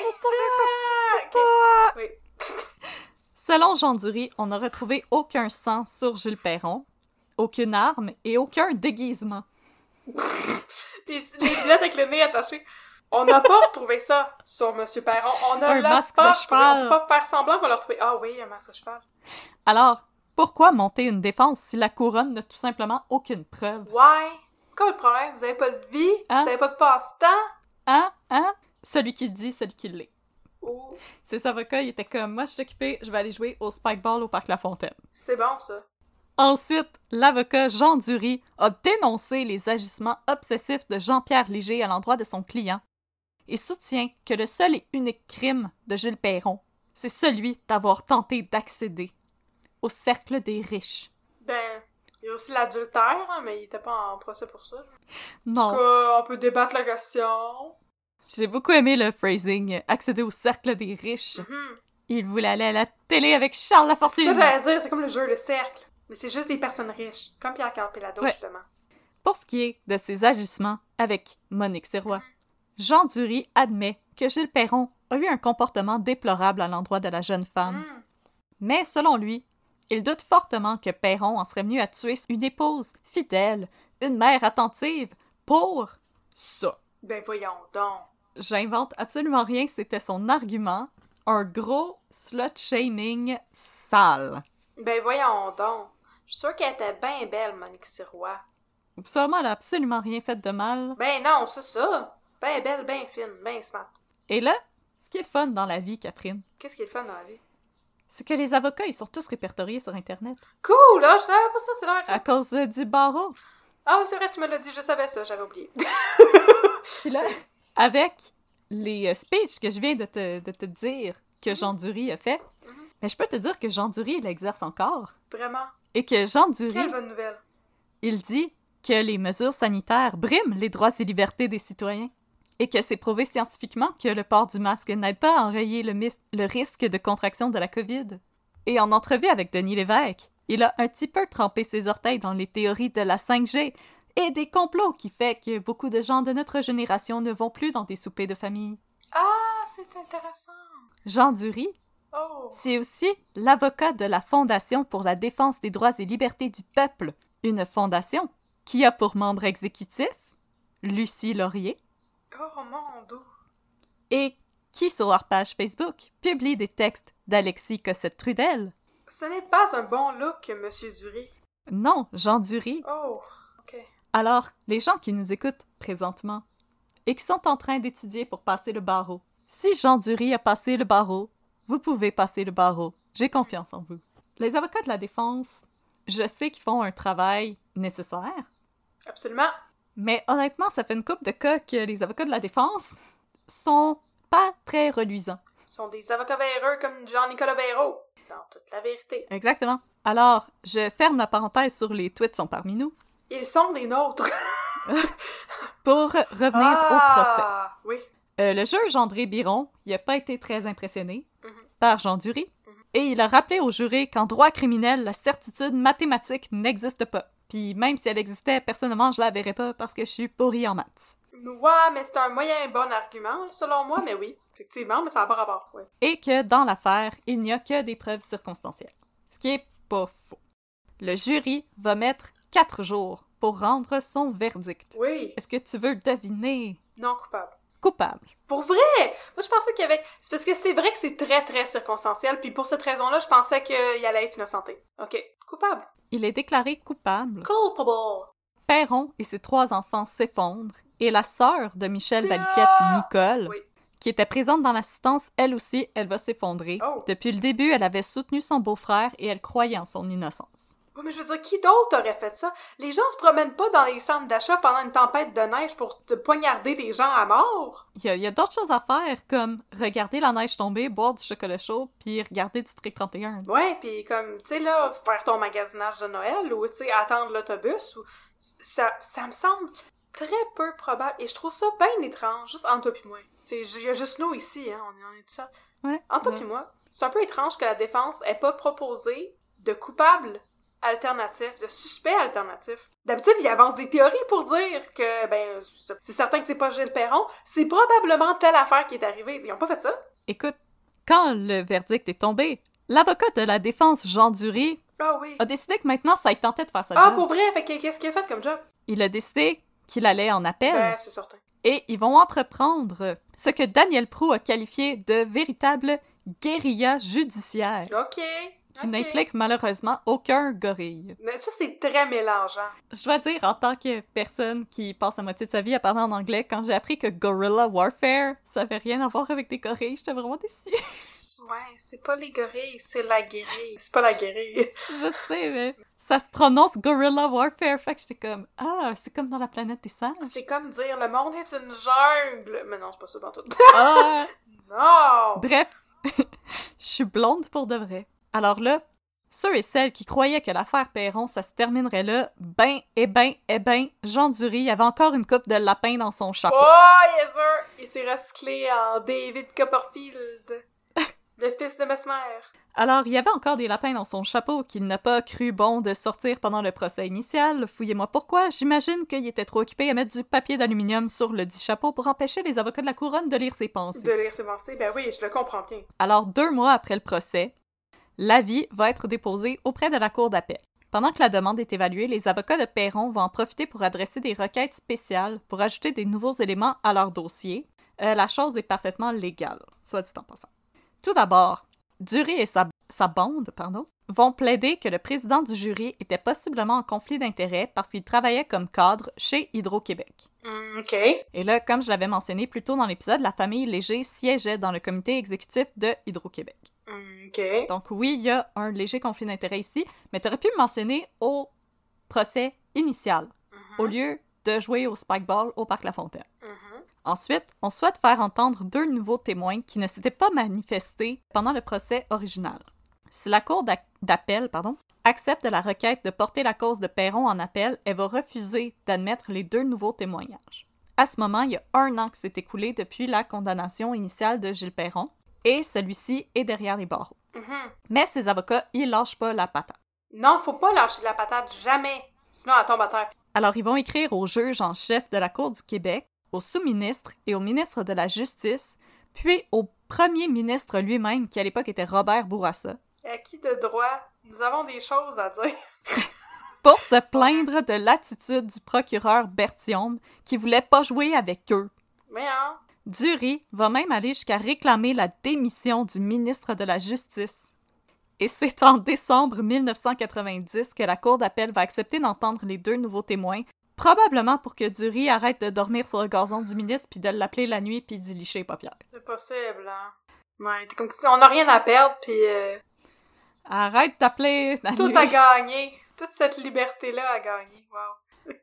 Oui. selon Jean Dury, on n'a retrouvé aucun sang sur Gilles Perron, aucune arme et aucun déguisement. Les lunettes avec le nez attaché. On n'a pas retrouvé ça sur Monsieur Perron. On ne Un l'a masque pas de retrouvé. cheval. On peut pas faire semblant qu'on l'a retrouvé. Ah oui, un masque de cheval. Alors, pourquoi monter une défense si la couronne n'a tout simplement aucune preuve? Ouais. C'est quoi le problème? Vous avez pas de vie? Hein? Vous avez pas de passe-temps? Hein? Celui qui dit, celui qui l'est. Ou Ses avocats, ils étaient comme, moi je suis occupé, je vais aller jouer au Spikeball au Parc La Fontaine. c'est bon, ça. Ensuite, l'avocat Jean Dury a dénoncé les agissements obsessifs de Jean-Pierre Léger à l'endroit de son client et soutient que le seul et unique crime de Gilles Perron, c'est celui d'avoir tenté d'accéder au cercle des riches. Ben, il y a aussi l'adultère, hein, mais il était pas en procès pour ça. En Non, tout cas, on peut débattre la question. j'ai beaucoup aimé le phrasing « accéder au cercle des riches Mhm. ». Il voulait aller à la télé avec Charles C'est Lafortune. ça que j'allais dire, c'est comme le jeu, le cercle. Mais c'est juste des personnes riches, comme Pierre-Carl Pelado, Ouais. justement. Pour ce qui est de ses agissements avec Monique Sirois, Jean Dury admet que Gilles Perron a eu un comportement déplorable à l'endroit de la jeune femme. Mm. Mais selon lui, il doute fortement que Perron en serait venu à tuer une épouse fidèle, une mère attentive, pour ça. Ben voyons donc. J'invente absolument rien, c'était son argument. Un gros slut-shaming sale. Ben voyons donc. Je suis sûre qu'elle était bien belle, Monique Sirois. Seulement, elle a absolument rien fait de mal. Ben non, c'est ça. Ben belle, ben fine, ben smart. Et là, ce qui est le fun dans la vie, Catherine, Qu'est-ce qui est le fun dans la vie? c'est que les avocats, ils sont tous répertoriés sur Internet. Cool, là, je savais pas ça, c'est là. À cause du barreau. Ah oui, c'est vrai, tu me l'as dit, je savais ça, j'avais oublié. Puis là, avec les speeches que je viens de te dire que Jean Dury a fait, ben, je peux te dire que Jean Dury, il exerce encore. Vraiment. Et que Jean Dury, Quelle bonne nouvelle. il dit que les mesures sanitaires briment les droits et libertés des citoyens. Et que c'est prouvé scientifiquement que le port du masque n'aide pas à enrayer le risque de contraction de la COVID. Et en entrevue avec Denis Lévesque, il a un petit peu trempé ses orteils dans les théories de la 5G et des complots qui fait que beaucoup de gens de notre génération ne vont plus dans des soupers de famille. Ah, c'est intéressant. Jean Dury, Oh. c'est aussi l'avocat de la Fondation pour la défense des droits et libertés du peuple, une fondation qui a pour membre exécutif Lucie Laurier, Oh mon Dieu. et qui, sur leur page Facebook, publie des textes d'Alexis Cossette-Trudel. Ce n'est pas un bon look, Monsieur Dury. Non, Jean Dury. Oh, ok. Alors, les gens qui nous écoutent présentement et qui sont en train d'étudier pour passer le barreau, si Jean Dury a passé le barreau, Vous pouvez passer le barreau. J'ai confiance en vous. Les avocats de la défense, je sais qu'ils font un travail nécessaire. Absolument. Mais honnêtement, ça fait une couple de cas que les avocats de la défense sont pas très reluisants. Ils sont des avocats véreux comme Jean-Nicolas Béraud, dans toute la vérité. Exactement. Alors, je ferme la parenthèse sur les tweets sont parmi nous. Ils sont des nôtres. Pour revenir au procès. Oui. Le juge André Biron, il a pas été très impressionné par Jean Dury, et il a rappelé au jury qu'en droit criminel, la certitude mathématique n'existe pas. Puis même si elle existait, personnellement, je la verrais pas parce que je suis pourrie en maths. Ouais, mais c'est un moyen bon argument, selon moi, mais oui. Effectivement, mais ça n'a pas rapport, ouais. Et que dans l'affaire, il n'y a que des preuves circonstancielles. Ce qui est pas faux. Le jury va mettre 4 jours pour rendre son verdict. Oui. Est-ce que tu veux deviner? Non coupable. Coupable. Pour vrai! Moi, je pensais qu'il y avait... C'est parce que c'est vrai que c'est très, très circonstanciel, puis pour cette raison-là, je pensais qu'il allait être innocenté. OK. Coupable. Il est déclaré coupable. Culpable. Perron et ses 3 enfants s'effondrent, et la sœur de Michel Valiquette, Nicole, Oui. qui était présente dans l'assistance, elle aussi, elle va s'effondrer. Oh. Depuis le début, elle avait soutenu son beau-frère et elle croyait en son innocence. Oui, mais je veux dire, qui d'autre aurait fait ça? Les gens se promènent pas dans les centres d'achat pendant une tempête de neige pour te poignarder des gens à mort. Il y a d'autres choses à faire, comme regarder la neige tomber, boire du chocolat chaud, puis regarder District 31. Ouais, pis comme, tu sais, là, faire ton magasinage de Noël, ou, tu sais, attendre l'autobus, ou... Ça me semble très peu probable, et je trouve ça bien étrange, juste entre toi pis moi. Tu sais, il y a juste nous ici, hein, on est tout ça. Ouais. Entre toi pis moi, c'est un peu étrange que la défense ait pas proposé de coupable alternatif, de suspect alternatif. D'habitude, il avance des théories pour dire que, ben, c'est certain que c'est pas Gilles Perron, c'est probablement telle affaire qui est arrivée. Ils ont pas fait ça. Écoute, quand le verdict est tombé, l'avocat de la défense, Jean Dury, Ah oui. a décidé que maintenant, ça tentait de faire sa Ah, job. pour vrai? Fait que qu'est-ce qu'il a fait comme job? Il a décidé qu'il allait en appel. Ben, c'est certain. Et ils vont entreprendre ce que Daniel Proulx a qualifié de véritable guérilla judiciaire, OK. qui n'implique malheureusement aucun gorille. Mais ça, c'est très mélangeant. Je dois dire, en tant que personne qui passe la moitié de sa vie à parler en anglais, quand j'ai appris que guerrilla warfare, ça avait rien à voir avec des gorilles, j'étais vraiment déçue. Ouais, c'est pas les gorilles, c'est la guérille. C'est pas la guérille. Je sais, mais ça se prononce guerrilla warfare, fait que j'étais comme, ah, c'est comme dans la planète des singes. C'est comme dire le monde est une jungle. Mais non, c'est pas ça dans tout. Ah! Non! Bref, je suis blonde pour de vrai. Alors là, ceux et celles qui croyaient que l'affaire Perron, ça se terminerait là, Jean Dury avait encore une coupe de lapin dans son chapeau. Oh, yes sir! Il s'est recyclé en David Copperfield, le fils de Mesmer. Alors, il y avait encore des lapins dans son chapeau qu'il n'a pas cru bon de sortir pendant le procès initial. Fouillez-moi pourquoi. J'imagine qu'il était trop occupé à mettre du papier d'aluminium sur le dit chapeau pour empêcher les avocats de la couronne de lire ses pensées. De lire ses pensées, ben oui, je le comprends bien. Alors, 2 mois après le procès, l'avis va être déposé auprès de la cour d'appel. Pendant que la demande est évaluée, les avocats de Perron vont en profiter pour adresser des requêtes spéciales pour ajouter des nouveaux éléments à leur dossier. La chose est parfaitement légale, soit dit en passant. Tout d'abord, Dury et sa bande vont plaider que le président du jury était possiblement en conflit d'intérêts parce qu'il travaillait comme cadre chez Hydro-Québec. OK. Et là, comme je l'avais mentionné plus tôt dans l'épisode, la famille Léger siégeait dans le comité exécutif de Hydro-Québec. OK. Donc oui, il y a un léger conflit d'intérêts ici, mais tu aurais pu me mentionner au procès initial, au lieu de jouer au Spikeball au Parc La Fontaine. Ensuite, on souhaite faire entendre 2 nouveaux témoins qui ne s'étaient pas manifestés pendant le procès original. Si la cour d'appel accepte la requête de porter la cause de Perron en appel, elle va refuser d'admettre les 2 nouveaux témoignages. À ce moment, il y a 1 an qui s'est écoulé depuis la condamnation initiale de Gilles Perron, et celui-ci est derrière les barreaux. Mais ses avocats, ils lâchent pas la patate. Non, faut pas lâcher la patate, jamais. Sinon, elle tombe à terre. Alors, ils vont écrire au juge en chef de la Cour du Québec, au sous-ministre et au ministre de la Justice, puis au premier ministre lui-même, qui à l'époque était Robert Bourassa, Acquis de droit, nous avons des choses à dire. pour se plaindre de l'attitude du procureur Berthiaume, qui voulait pas jouer avec eux. Mais hein? Dury va même aller jusqu'à réclamer la démission du ministre de la Justice. Et c'est en décembre 1990 que la Cour d'appel va accepter d'entendre les 2 nouveaux témoins, probablement pour que Dury arrête de dormir sur le gazon du ministre puis de l'appeler la nuit puis d'y licher les paupières. C'est possible, hein? Ouais, t'es comme si on n'a rien à perdre, pis Arrête d'appeler la tout nuit. à gagner. Toute cette liberté-là à gagner. Wow.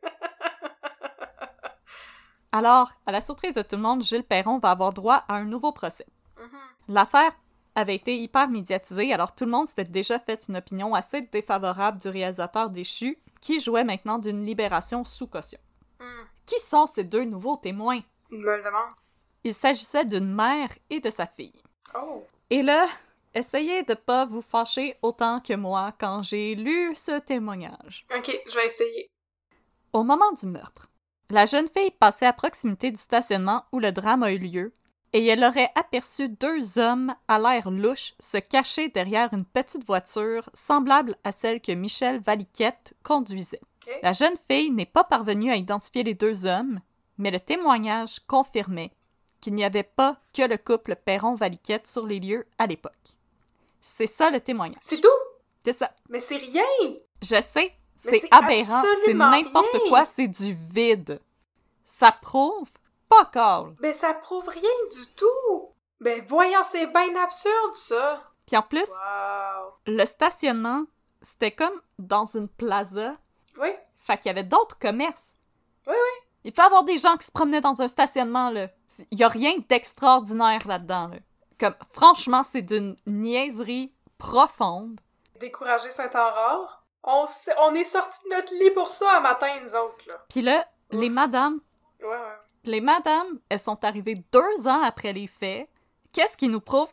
Alors, à la surprise de tout le monde, Gilles Perron va avoir droit à un nouveau procès. Mhm. L'affaire avait été hyper médiatisée, alors tout le monde s'était déjà fait une opinion assez défavorable du réalisateur déchu, qui jouait maintenant d'une libération sous caution. Qui sont ces deux nouveaux témoins? Il me le demande. Il s'agissait d'une mère et de sa fille. Oh. Et là, essayez de pas vous fâcher autant que moi quand j'ai lu ce témoignage. Ok, je vais essayer. Au moment du meurtre, la jeune fille passait à proximité du stationnement où le drame a eu lieu et elle aurait aperçu deux hommes à l'air louche se cacher derrière une petite voiture semblable à celle que Michel Valiquette conduisait. Ok. La jeune fille n'est pas parvenue à identifier les deux hommes, mais le témoignage confirmait qu'il n'y avait pas que le couple Perron-Valiquette sur les lieux à l'époque. C'est ça le témoignage. C'est tout? C'est ça. Mais c'est rien! Je sais, Mais c'est aberrant, c'est absolument n'importe rien. quoi, c'est du vide. Ça prouve fuck all. Mais ça prouve rien du tout! Ben voyons, c'est bien absurde, ça! Puis en plus, Wow! le stationnement, c'était comme dans une plaza, Oui? fait qu'il y avait d'autres commerces. Oui, oui. Il peut y avoir des gens qui se promenaient dans un stationnement, là. Il y a rien d'extraordinaire là-dedans, là. Comme, franchement, c'est d'une niaiserie profonde. Décourager Saint-Aurore? On est sortis de notre lit pour ça un matin, nous autres, là. Puis là, Ouf. les madames, elles sont arrivées 2 ans après les faits. Qu'est-ce qui nous prouve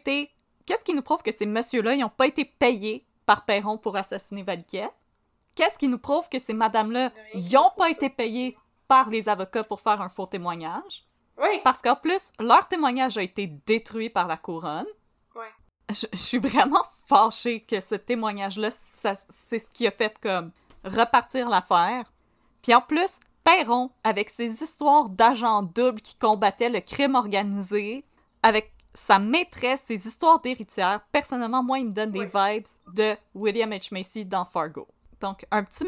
que ces messieurs-là, ils n'ont pas été payés par Perron pour assassiner Valiquette? Qu'est-ce qui nous prouve que ces madames-là, ils n'ont pas été payés par les avocats pour faire un faux témoignage? Oui! Parce qu'en plus, leur témoignage a été détruit par la couronne. Ouais. Je suis vraiment fâchée que ce témoignage-là, c'est ce qui a fait comme repartir l'affaire. Puis en plus, Perron, avec ses histoires d'agents doubles qui combattaient le crime organisé, avec sa maîtresse, ses histoires d'héritière, personnellement, moi, il me donne des vibes de William H. Macy dans Fargo. Donc, un petit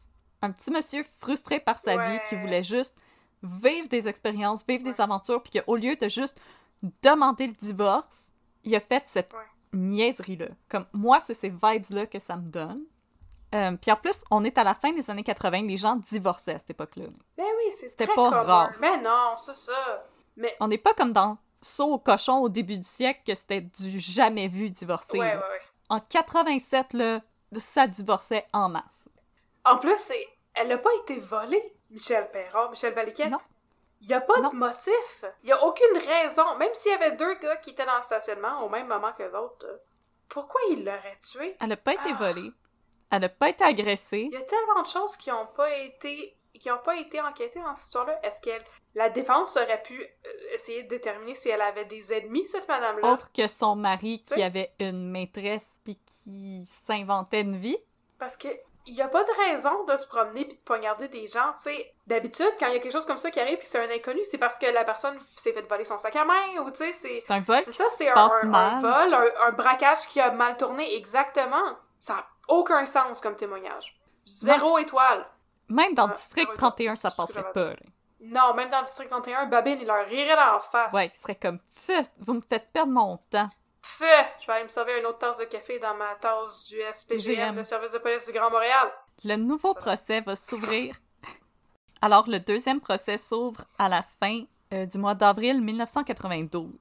monsieur frustré par sa vie qui voulait juste vivre des expériences, vivre des aventures, puis qu'au lieu de juste demander le divorce, il a fait cette niaiserie-là. Comme, moi, c'est ces vibes-là que ça me donne. Puis en plus, on est à la fin des années 80, les gens divorçaient à cette époque-là. Ben oui, c'était pas commun. rare. Mais non, c'est ça. Mais... On n'est pas comme dans Saut au cochon au début du siècle, que c'était du jamais vu divorcer. Ouais. En 87, là, ça divorçait en masse. En plus, elle a pas été volée, Michel Valiquette. Non. Il y a pas de motif. Il y a aucune raison. Même s'il y avait 2 gars qui étaient dans le stationnement au même moment que l'autre, pourquoi il l'aurait tué? Elle n'a pas été volée. Elle n'a pas été agressée. Il y a tellement de choses qui ont pas été enquêtées dans cette histoire-là. Est-ce que la défense aurait pu essayer de déterminer si elle avait des ennemis, cette madame-là? Autre que son mari qui avait une maîtresse puis qui s'inventait une vie. Parce que il y a pas de raison de se promener puis de poignarder des gens, tu sais. D'habitude, quand il y a quelque chose comme ça qui arrive puis c'est un inconnu, c'est parce que la personne s'est fait voler son sac à main ou tu sais, c'est un vol c'est ça, c'est passe un mal. vol, un braquage qui a mal tourné, exactement. Ça a aucun sens comme témoignage. 0 étoile. Même dans District 31, ça passerait pas. Là. Non, même dans le District 31, Babine, il leur rirait dans la face. Ouais, il serait comme « Feu, vous me faites perdre mon temps. » Feu! Je vais aller me servir une autre tasse de café dans ma tasse du SPGM, le service de police du Grand Montréal. Le nouveau procès va s'ouvrir. Alors, le deuxième procès s'ouvre à la fin du mois d'avril 1992.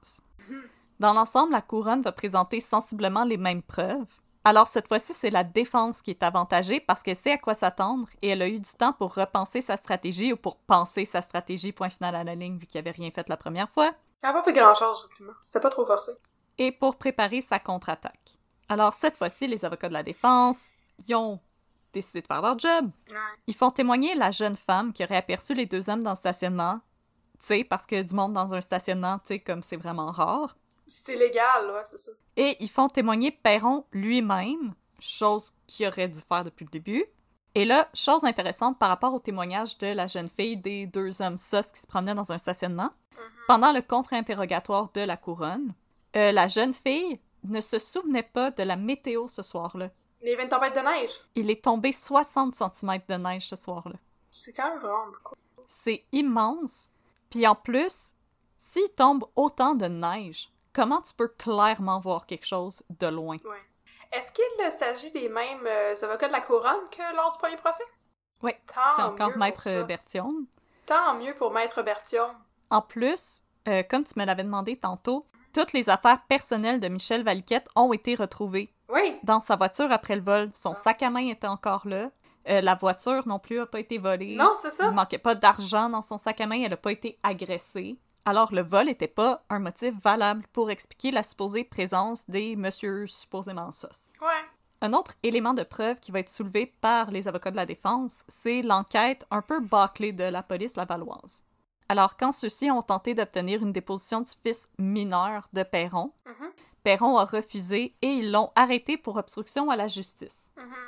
Dans l'ensemble, la couronne va présenter sensiblement les mêmes preuves. Alors, cette fois-ci, c'est la défense qui est avantagée parce qu'elle sait à quoi s'attendre et elle a eu du temps pour repenser sa stratégie ou pour penser sa stratégie, point final à la ligne, vu qu'il avait rien fait la première fois. Elle n'a pas fait grand-chose, effectivement. C'était pas trop forcé. Et pour préparer sa contre-attaque. Alors, cette fois-ci, les avocats de la défense, ils ont décidé de faire leur job. Ouais. Ils font témoigner la jeune femme qui aurait aperçu les 2 hommes dans le stationnement. Tu sais, parce que du monde dans un stationnement, tu sais, comme c'est vraiment rare. C'est illégal, ouais, c'est ça. Et ils font témoigner Perron lui-même, chose qu'il aurait dû faire depuis le début. Et là, chose intéressante par rapport au témoignage de la jeune fille des 2 hommes sus qui se promenaient dans un stationnement. Pendant le contre-interrogatoire de la couronne, la jeune fille ne se souvenait pas de la météo ce soir-là. Il y avait une tempête de neige. Il est tombé 60 cm de neige ce soir-là. C'est quand même vraiment beaucoup. C'est immense. Puis en plus, s'il tombe autant de neige, comment tu peux clairement voir quelque chose de loin? Ouais. Est-ce qu'il s'agit des mêmes avocats de la couronne que lors du premier procès? Oui, c'est encore Maître Berthiaume. Tant mieux pour Maître Berthiaume. En plus, comme tu me l'avais demandé tantôt, toutes les affaires personnelles de Michel Valiquette ont été retrouvées. Oui. Dans sa voiture après le vol. Son sac à main était encore là. La voiture non plus n'a pas été volée. Non, c'est ça. Il manquait pas d'argent dans son sac à main. Elle n'a pas été agressée. Alors, le vol n'était pas un motif valable pour expliquer la supposée présence des messieurs supposément sos. Ouais. Un autre élément de preuve qui va être soulevé par les avocats de la défense, c'est l'enquête un peu bâclée de la police lavalloise. Alors, quand ceux-ci ont tenté d'obtenir une déposition du fils mineur de Perron, Perron a refusé et ils l'ont arrêté pour obstruction à la justice.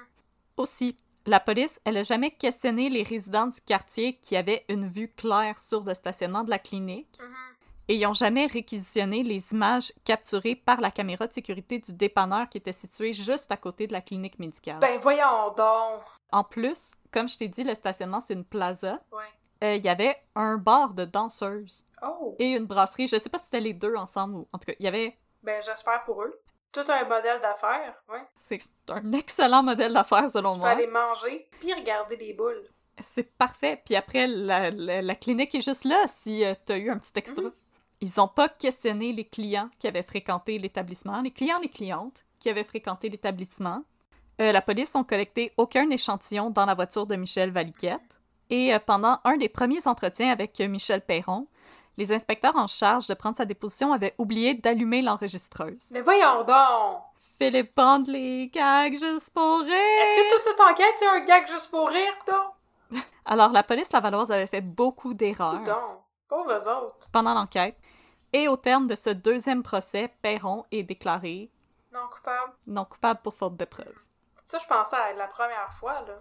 Aussi, la police, elle n'a jamais questionné les résidents du quartier qui avaient une vue claire sur le stationnement de la clinique et ils n'ont jamais réquisitionné les images capturées par la caméra de sécurité du dépanneur qui était situé juste à côté de la clinique médicale. Ben voyons donc! En plus, comme je t'ai dit, le stationnement, c'est une plaza. Ouais. Il y avait un bar de danseuses Oh! et une brasserie. Je sais pas si c'était les deux ensemble ou... En tout cas, il y avait... Ben j'espère pour eux. Tout un modèle d'affaires, ouais. C'est un excellent modèle d'affaires, selon Tu moi. peux aller manger, puis regarder les boules. C'est parfait. Puis après, la clinique est juste là si t'as eu un petit extra. Ils ont pas questionné les clients qui avaient fréquenté l'établissement, les clientes qui avaient fréquenté l'établissement. La police n'a collecté aucun échantillon dans la voiture de Michel Valiquette. Et pendant un des premiers entretiens avec Michel Perron, les inspecteurs en charge de prendre sa déposition avaient oublié d'allumer l'enregistreuse. Mais voyons donc! Philippe Bond, les gags juste pour rire! Est-ce que toute cette enquête, c'est un gag juste pour rire, donc? Alors, la police lavalloise avait fait beaucoup d'erreurs. Donc, pauvres autres. Pendant l'enquête. Et au terme de ce deuxième procès, Perron est déclaré Non coupable. non coupable pour faute de preuve. Ça, je pensais à la première fois, là.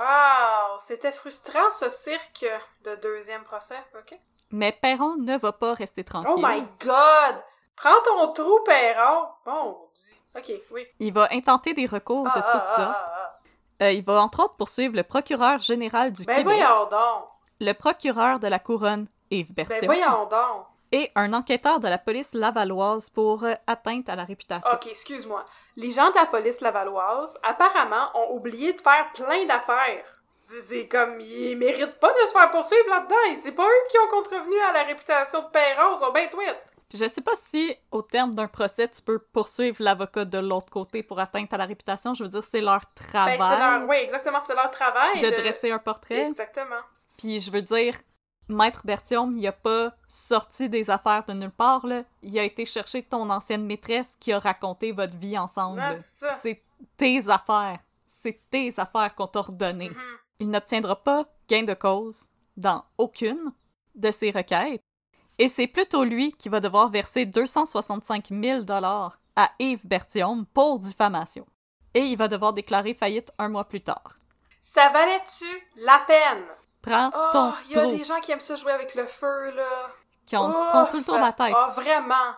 Wow! C'était frustrant, ce cirque de deuxième procès, OK? Mais Perron ne va pas rester tranquille. Oh my God! Prends ton trou, Perron! Bon, OK, oui. Il va intenter des recours de toute sortes. Il va entre autres poursuivre le procureur général du Québec. Voyons donc! Le procureur de la Couronne, Yves Berthiaume. Ben voyons donc! Et un enquêteur de la police lavalloise pour atteinte à la réputation. OK, excuse-moi. Les gens de la police lavalloise, apparemment, ont oublié de faire plein d'affaires. C'est comme, ils méritent pas de se faire poursuivre là-dedans. C'est pas eux qui ont contrevenu à la réputation de Perron, ils sont ben tweets. Je sais pas si, au terme d'un procès, tu peux poursuivre l'avocat de l'autre côté pour atteinte à la réputation. Je veux dire, c'est leur travail. Oui, exactement, c'est leur travail. De dresser un portrait. Exactement. Puis je veux dire, Maître Berthiaume, il a pas sorti des affaires de nulle part, là. Il a été chercher ton ancienne maîtresse qui a raconté votre vie ensemble. Non, c'est ça. C'est tes affaires. C'est tes affaires qu'on t'a redonnées. Il n'obtiendra pas gain de cause dans aucune de ses requêtes. Et c'est plutôt lui qui va devoir verser 265 000 $ à Yves Berthiaume pour diffamation. Et il va devoir déclarer faillite un mois plus tard. Ça valait-tu la peine? Prends ton trou. Il y a des gens qui aiment ça jouer avec le feu, là. Qui on se prend tout le tour de la tête. Vraiment.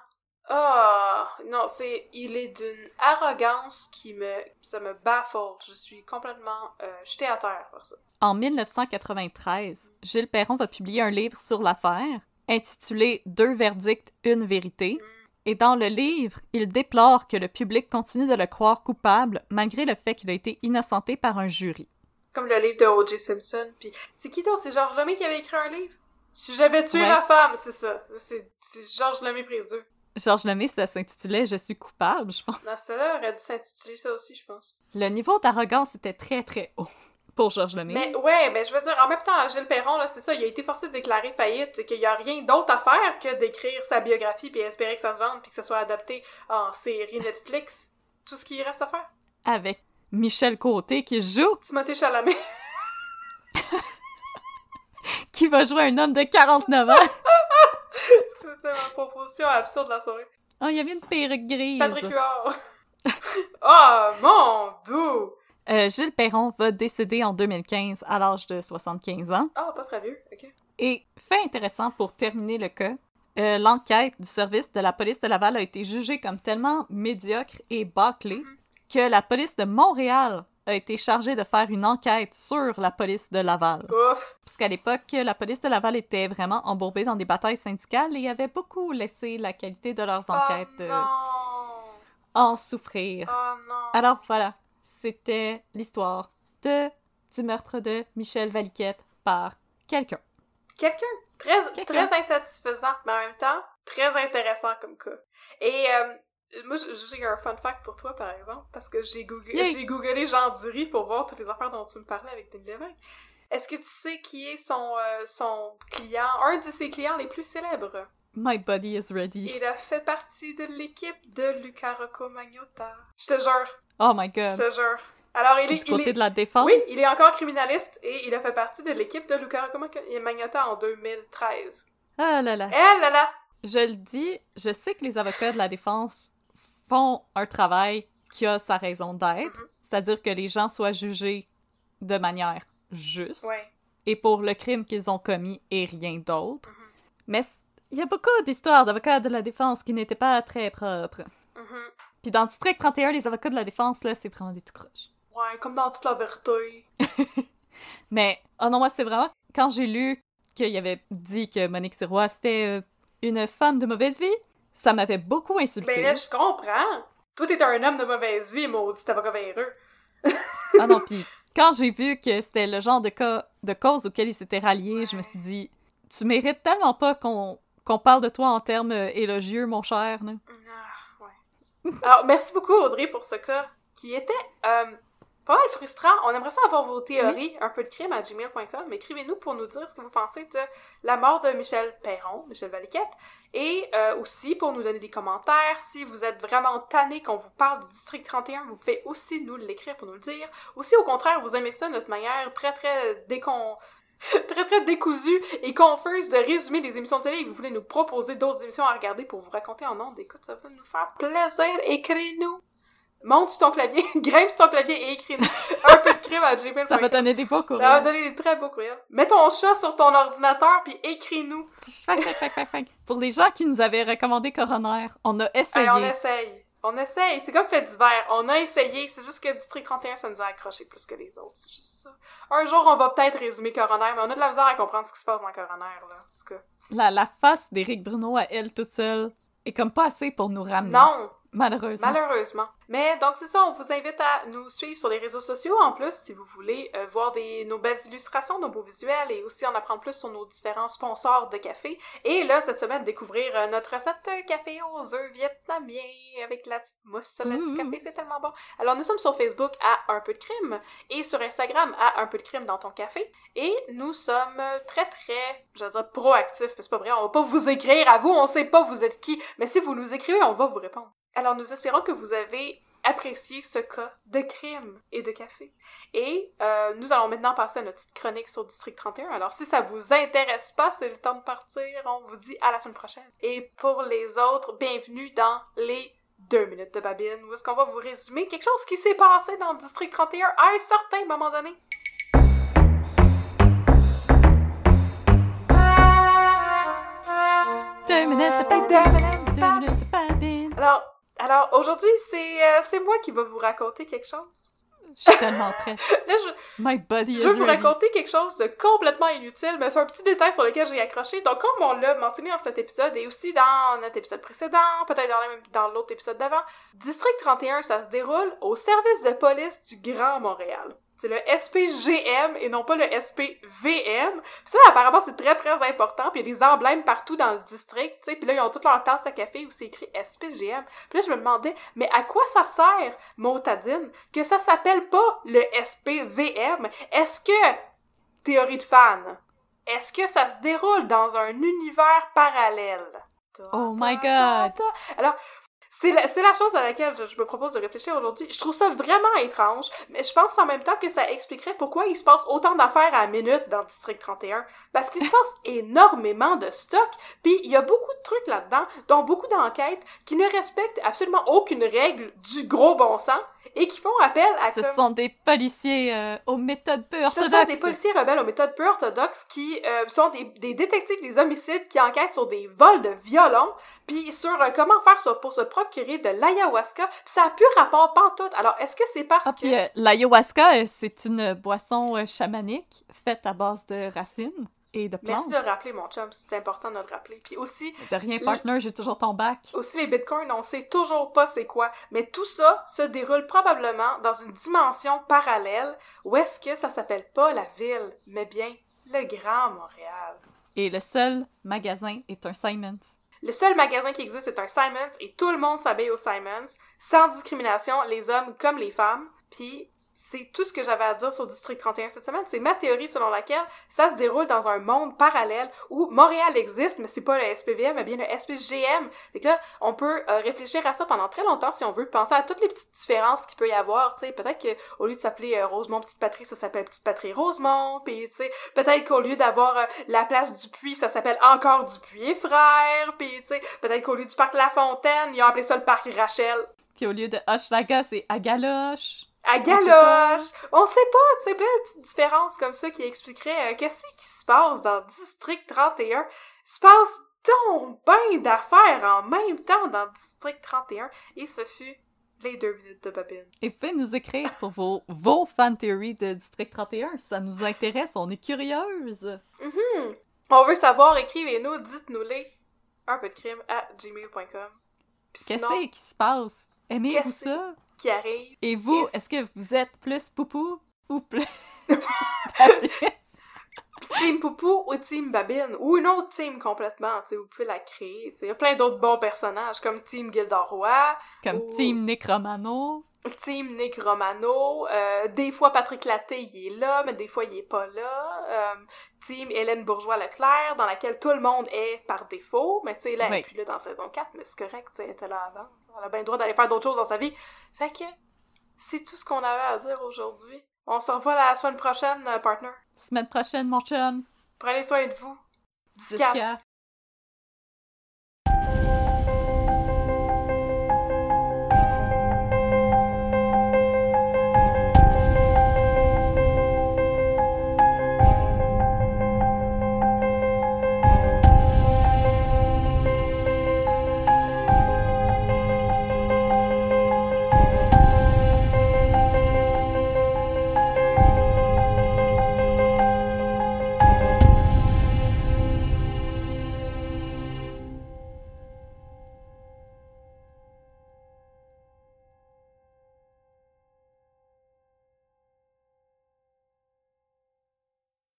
Non, il est d'une arrogance ça me baffle. Je suis complètement jetée à terre par ça. En 1993, Gilles Perron va publier un livre sur l'affaire, intitulé « 2 verdicts, une vérité ». Et dans le livre, il déplore que le public continue de le croire coupable, malgré le fait qu'il a été innocenté par un jury. Comme le livre de O.J. Simpson. Puis c'est qui donc? C'est Georges Lemay qui avait écrit un livre? Si j'avais tué ma femme, c'est ça. C'est Georges Lemay prise 2. Georges Lemay, ça s'intitulait « Je suis coupable », je pense. Non, celle-là aurait dû s'intituler ça aussi, je pense. Le niveau d'arrogance était très, très haut pour Georges Lemay. Mais je veux dire, en même temps, Gilles Perron, là, c'est ça, il a été forcé de déclarer faillite, qu'il y a rien d'autre à faire que d'écrire sa biographie puis espérer que ça se vende puis que ça soit adapté en série Netflix. Tout ce qu'il reste à faire. Avec Michel Côté qui joue... Timothée Chalamet. qui va jouer un homme de 49 ans. C'est ma proposition absurde de la soirée. Oh, il y avait une perruque grise. Patrick Huard. Mon Dieu! Gilles Perron va décéder en 2015 à l'âge de 75 ans. Pas très vieux, ok. Et fait intéressant pour terminer le cas, l'enquête du service de la police de Laval a été jugée comme tellement médiocre et bâclée que la police de Montréal a été chargé de faire une enquête sur la police de Laval. Ouf! Parce qu'à l'époque, la police de Laval était vraiment embourbée dans des batailles syndicales et avait beaucoup laissé la qualité de leurs enquêtes en souffrir. Oh non! Alors voilà, c'était l'histoire du meurtre de Michel Valiquette par quelqu'un. Quelqu'un très insatisfaisant, mais en même temps, très intéressant comme cas. Et moi, j'ai un fun fact pour toi, par exemple, parce que j'ai googlé Jean Dury pour voir toutes les affaires dont tu me parlais avec Denis Lévesque. Est-ce que tu sais qui est son client, un de ses clients les plus célèbres? My body is ready. Il a fait partie de l'équipe de Luca Rocco Magnotta. Je te jure. Oh my god. Je te jure. Alors, il est... Du côté de la défense? Oui, il est encore criminaliste et il a fait partie de l'équipe de Luca Rocco Magnotta en 2013. Ah là là. Eh là là! Je le dis, je sais que les avocats de la défense font un travail qui a sa raison d'être, c'est-à-dire que les gens soient jugés de manière juste et pour le crime qu'ils ont commis et rien d'autre. Mais il y a beaucoup d'histoires d'avocats de la défense qui n'étaient pas très propres. Puis dans le District 31, les avocats de la défense, là, c'est vraiment des tout croches. Ouais, comme dans toute la vérité. Mais, oh non, moi, c'est vraiment... Quand j'ai lu qu'il avait dit que Monique Sirois, c'était une femme de mauvaise vie, ça m'avait beaucoup insulté. Ben là, je comprends. Toi, t'es un homme de mauvaise vie, maudit avocat véreux. Ah non, pis quand j'ai vu que c'était le genre de cause auquel il s'était rallié, je me suis dit, tu mérites tellement pas qu'on parle de toi en termes élogieux, mon cher. Là. Ah, ouais. Alors, merci beaucoup, Audrey, pour ce cas qui était pas mal frustrant. On aimerait ça avoir vos théories, un peu de crime à gmail.com. Écrivez-nous pour nous dire ce que vous pensez de la mort de Michel Valiquette. Et aussi pour nous donner des commentaires. Si vous êtes vraiment tanné qu'on vous parle du District 31, vous pouvez aussi nous l'écrire pour nous le dire. Ou si au contraire, vous aimez ça, notre manière très décousue et confuse de résumer des émissions de télé et que vous voulez nous proposer d'autres émissions à regarder pour vous raconter en ondes, écoute, ça va nous faire plaisir. Écrivez-nous. Monte sur ton clavier, grimpe sur ton clavier et écris-nous un peu de crime à gmail.com. Ça va donner des beaux courriels. Ça va donner des très beaux courriels. Mets ton chat sur ton ordinateur puis écris-nous. Pour les gens qui nous avaient recommandé Coroner, on a essayé. Hey, on essaye. C'est comme fait d'hiver. On a essayé. C'est juste que District 31, ça nous a accroché plus que les autres. C'est juste ça. Un jour, on va peut-être résumer Coroner, mais on a de la misère à comprendre ce qui se passe dans Coroner, là. En tout cas. La face d'Éric Bruno à elle toute seule est comme pas assez pour nous ramener. Non! Malheureusement. Mais donc c'est ça, on vous invite à nous suivre sur les réseaux sociaux en plus, si vous voulez voir nos belles illustrations, nos beaux visuels et aussi en apprendre plus sur nos différents sponsors de café. Et là, cette semaine, découvrir notre recette café aux œufs vietnamiens avec la petite mousse sur le petit café, c'est tellement bon. Alors nous sommes sur Facebook à Un peu de crime et sur Instagram à Un peu de crime dans ton café. Et nous sommes très, je veux dire proactifs, mais c'est pas vrai, on va pas vous écrire à vous, on sait pas vous êtes qui, mais si vous nous écrivez, on va vous répondre. Alors, nous espérons que vous avez apprécié ce cas de crime et de café. Et nous allons maintenant passer à notre petite chronique sur District 31. Alors, si ça vous intéresse pas, c'est le temps de partir. On vous dit à la semaine prochaine. Et pour les autres, bienvenue dans les 2 minutes de Babine, où est-ce qu'on va vous résumer quelque chose qui s'est passé dans District 31 à un certain moment donné. Deux minutes de Babine. Alors, aujourd'hui, c'est moi qui va vous raconter quelque chose. Je suis tellement prête. Là, My body is je veux vous ready. raconter quelque chose de complètement inutile, mais c'est un petit détail sur lequel j'ai accroché. Donc, comme on l'a mentionné dans cet épisode, et aussi dans notre épisode précédent, peut-être dans l'autre épisode d'avant, District 31, ça se déroule au service de police du Grand Montréal. C'est le SPGM et non pas le SPVM. Puis ça, apparemment, c'est très, très important. Puis il y a des emblèmes partout dans le district, tu sais. Puis là, ils ont toutes leurs tasses à café où c'est écrit SPGM. Puis là, je me demandais, mais à quoi ça sert, Motadine, que ça s'appelle pas le SPVM? Est-ce que, théorie de fan, est-ce que ça se déroule dans un univers parallèle? Oh my god! Alors, c'est la chose à laquelle je me propose de réfléchir aujourd'hui. Je trouve ça vraiment étrange, mais je pense en même temps que ça expliquerait pourquoi il se passe autant d'affaires à la minute dans District 31. Parce qu'il se passe énormément de stock, puis il y a beaucoup de trucs là-dedans, dont beaucoup d'enquêtes qui ne respectent absolument aucune règle du gros bon sens, et qui font appel à... Ce sont des policiers aux méthodes peu orthodoxes. Ce sont des policiers rebelles aux méthodes peu orthodoxes qui sont des détectives des homicides qui enquêtent sur des vols de violons, puis sur comment faire ça pour se procurer de l'ayahuasca, puis ça a plus rapport pantoute. Alors, est-ce que c'est parce que... Puis l'ayahuasca, c'est une boisson chamanique faite à base de racines et de plantes. Merci de le rappeler, mon chum, c'est important de le rappeler. Puis aussi... De rien, partner, j'ai toujours ton bac. Aussi, les bitcoins, on sait toujours pas c'est quoi, mais tout ça se déroule probablement dans une dimension parallèle où est-ce que ça s'appelle pas la ville, mais bien le Grand Montréal. Et le seul magasin est un Simons. Le seul magasin qui existe est un Simons et tout le monde s'habille au Simons, sans discrimination, les hommes comme les femmes. Puis c'est tout ce que j'avais à dire sur District 31 cette semaine. C'est ma théorie selon laquelle ça se déroule dans un monde parallèle où Montréal existe, mais c'est pas le SPVM, mais bien le SPGM. Fait que là, on peut réfléchir à ça pendant très longtemps si on veut, penser à toutes les petites différences qu'il peut y avoir, tu sais, peut-être que au lieu de s'appeler Rosemont Petite Patrie, ça s'appelle Petite Patrie Rosemont, puis tu sais, peut-être qu'au lieu d'avoir la place du Puy, ça s'appelle encore du Puy et Frères, puis tu sais, peut-être qu'au lieu du parc La Fontaine, ils ont appelé ça le parc Rachel. Puis au lieu de Hochelaga, c'est à Galoche. À Galoche! On sait pas, tu sais, plein de petites différences comme ça qui expliqueraient qu'est-ce qui se passe dans District 31. Il se passe donc ben d'affaires en même temps dans District 31. Et ce fut les 2 minutes de Babine. Et faites nous écrire pour vos fan theories de District 31. Ça nous intéresse, on est curieuse. On veut savoir, écrivez-nous, dites-nous-les. Un peu de crime à gmail.com. Qu'est-ce qui se passe? Aimez-vous ça? Qui arrive. Et vous, est-ce que vous êtes plus poupou ou plus... Team Poupou ou Team Babine, ou une autre team complètement, tu sais, vous pouvez la créer, tu sais, il y a plein d'autres bons personnages, comme Team Gildor Roy, comme ou... Team Nick Romano, Team Nick Romano, des fois Patrick Laté, il est là, mais des fois il est pas là, Team Hélène Bourgeois-Leclerc, dans laquelle tout le monde est par défaut, mais tu sais, là, elle est plus là dans saison 4, mais c'est correct, tu sais, elle était là avant, elle a bien le droit d'aller faire d'autres choses dans sa vie, fait que c'est tout ce qu'on avait à dire aujourd'hui. On se revoit la semaine prochaine, partner. Semaine prochaine, mon chum. Prenez soin de vous. Disca.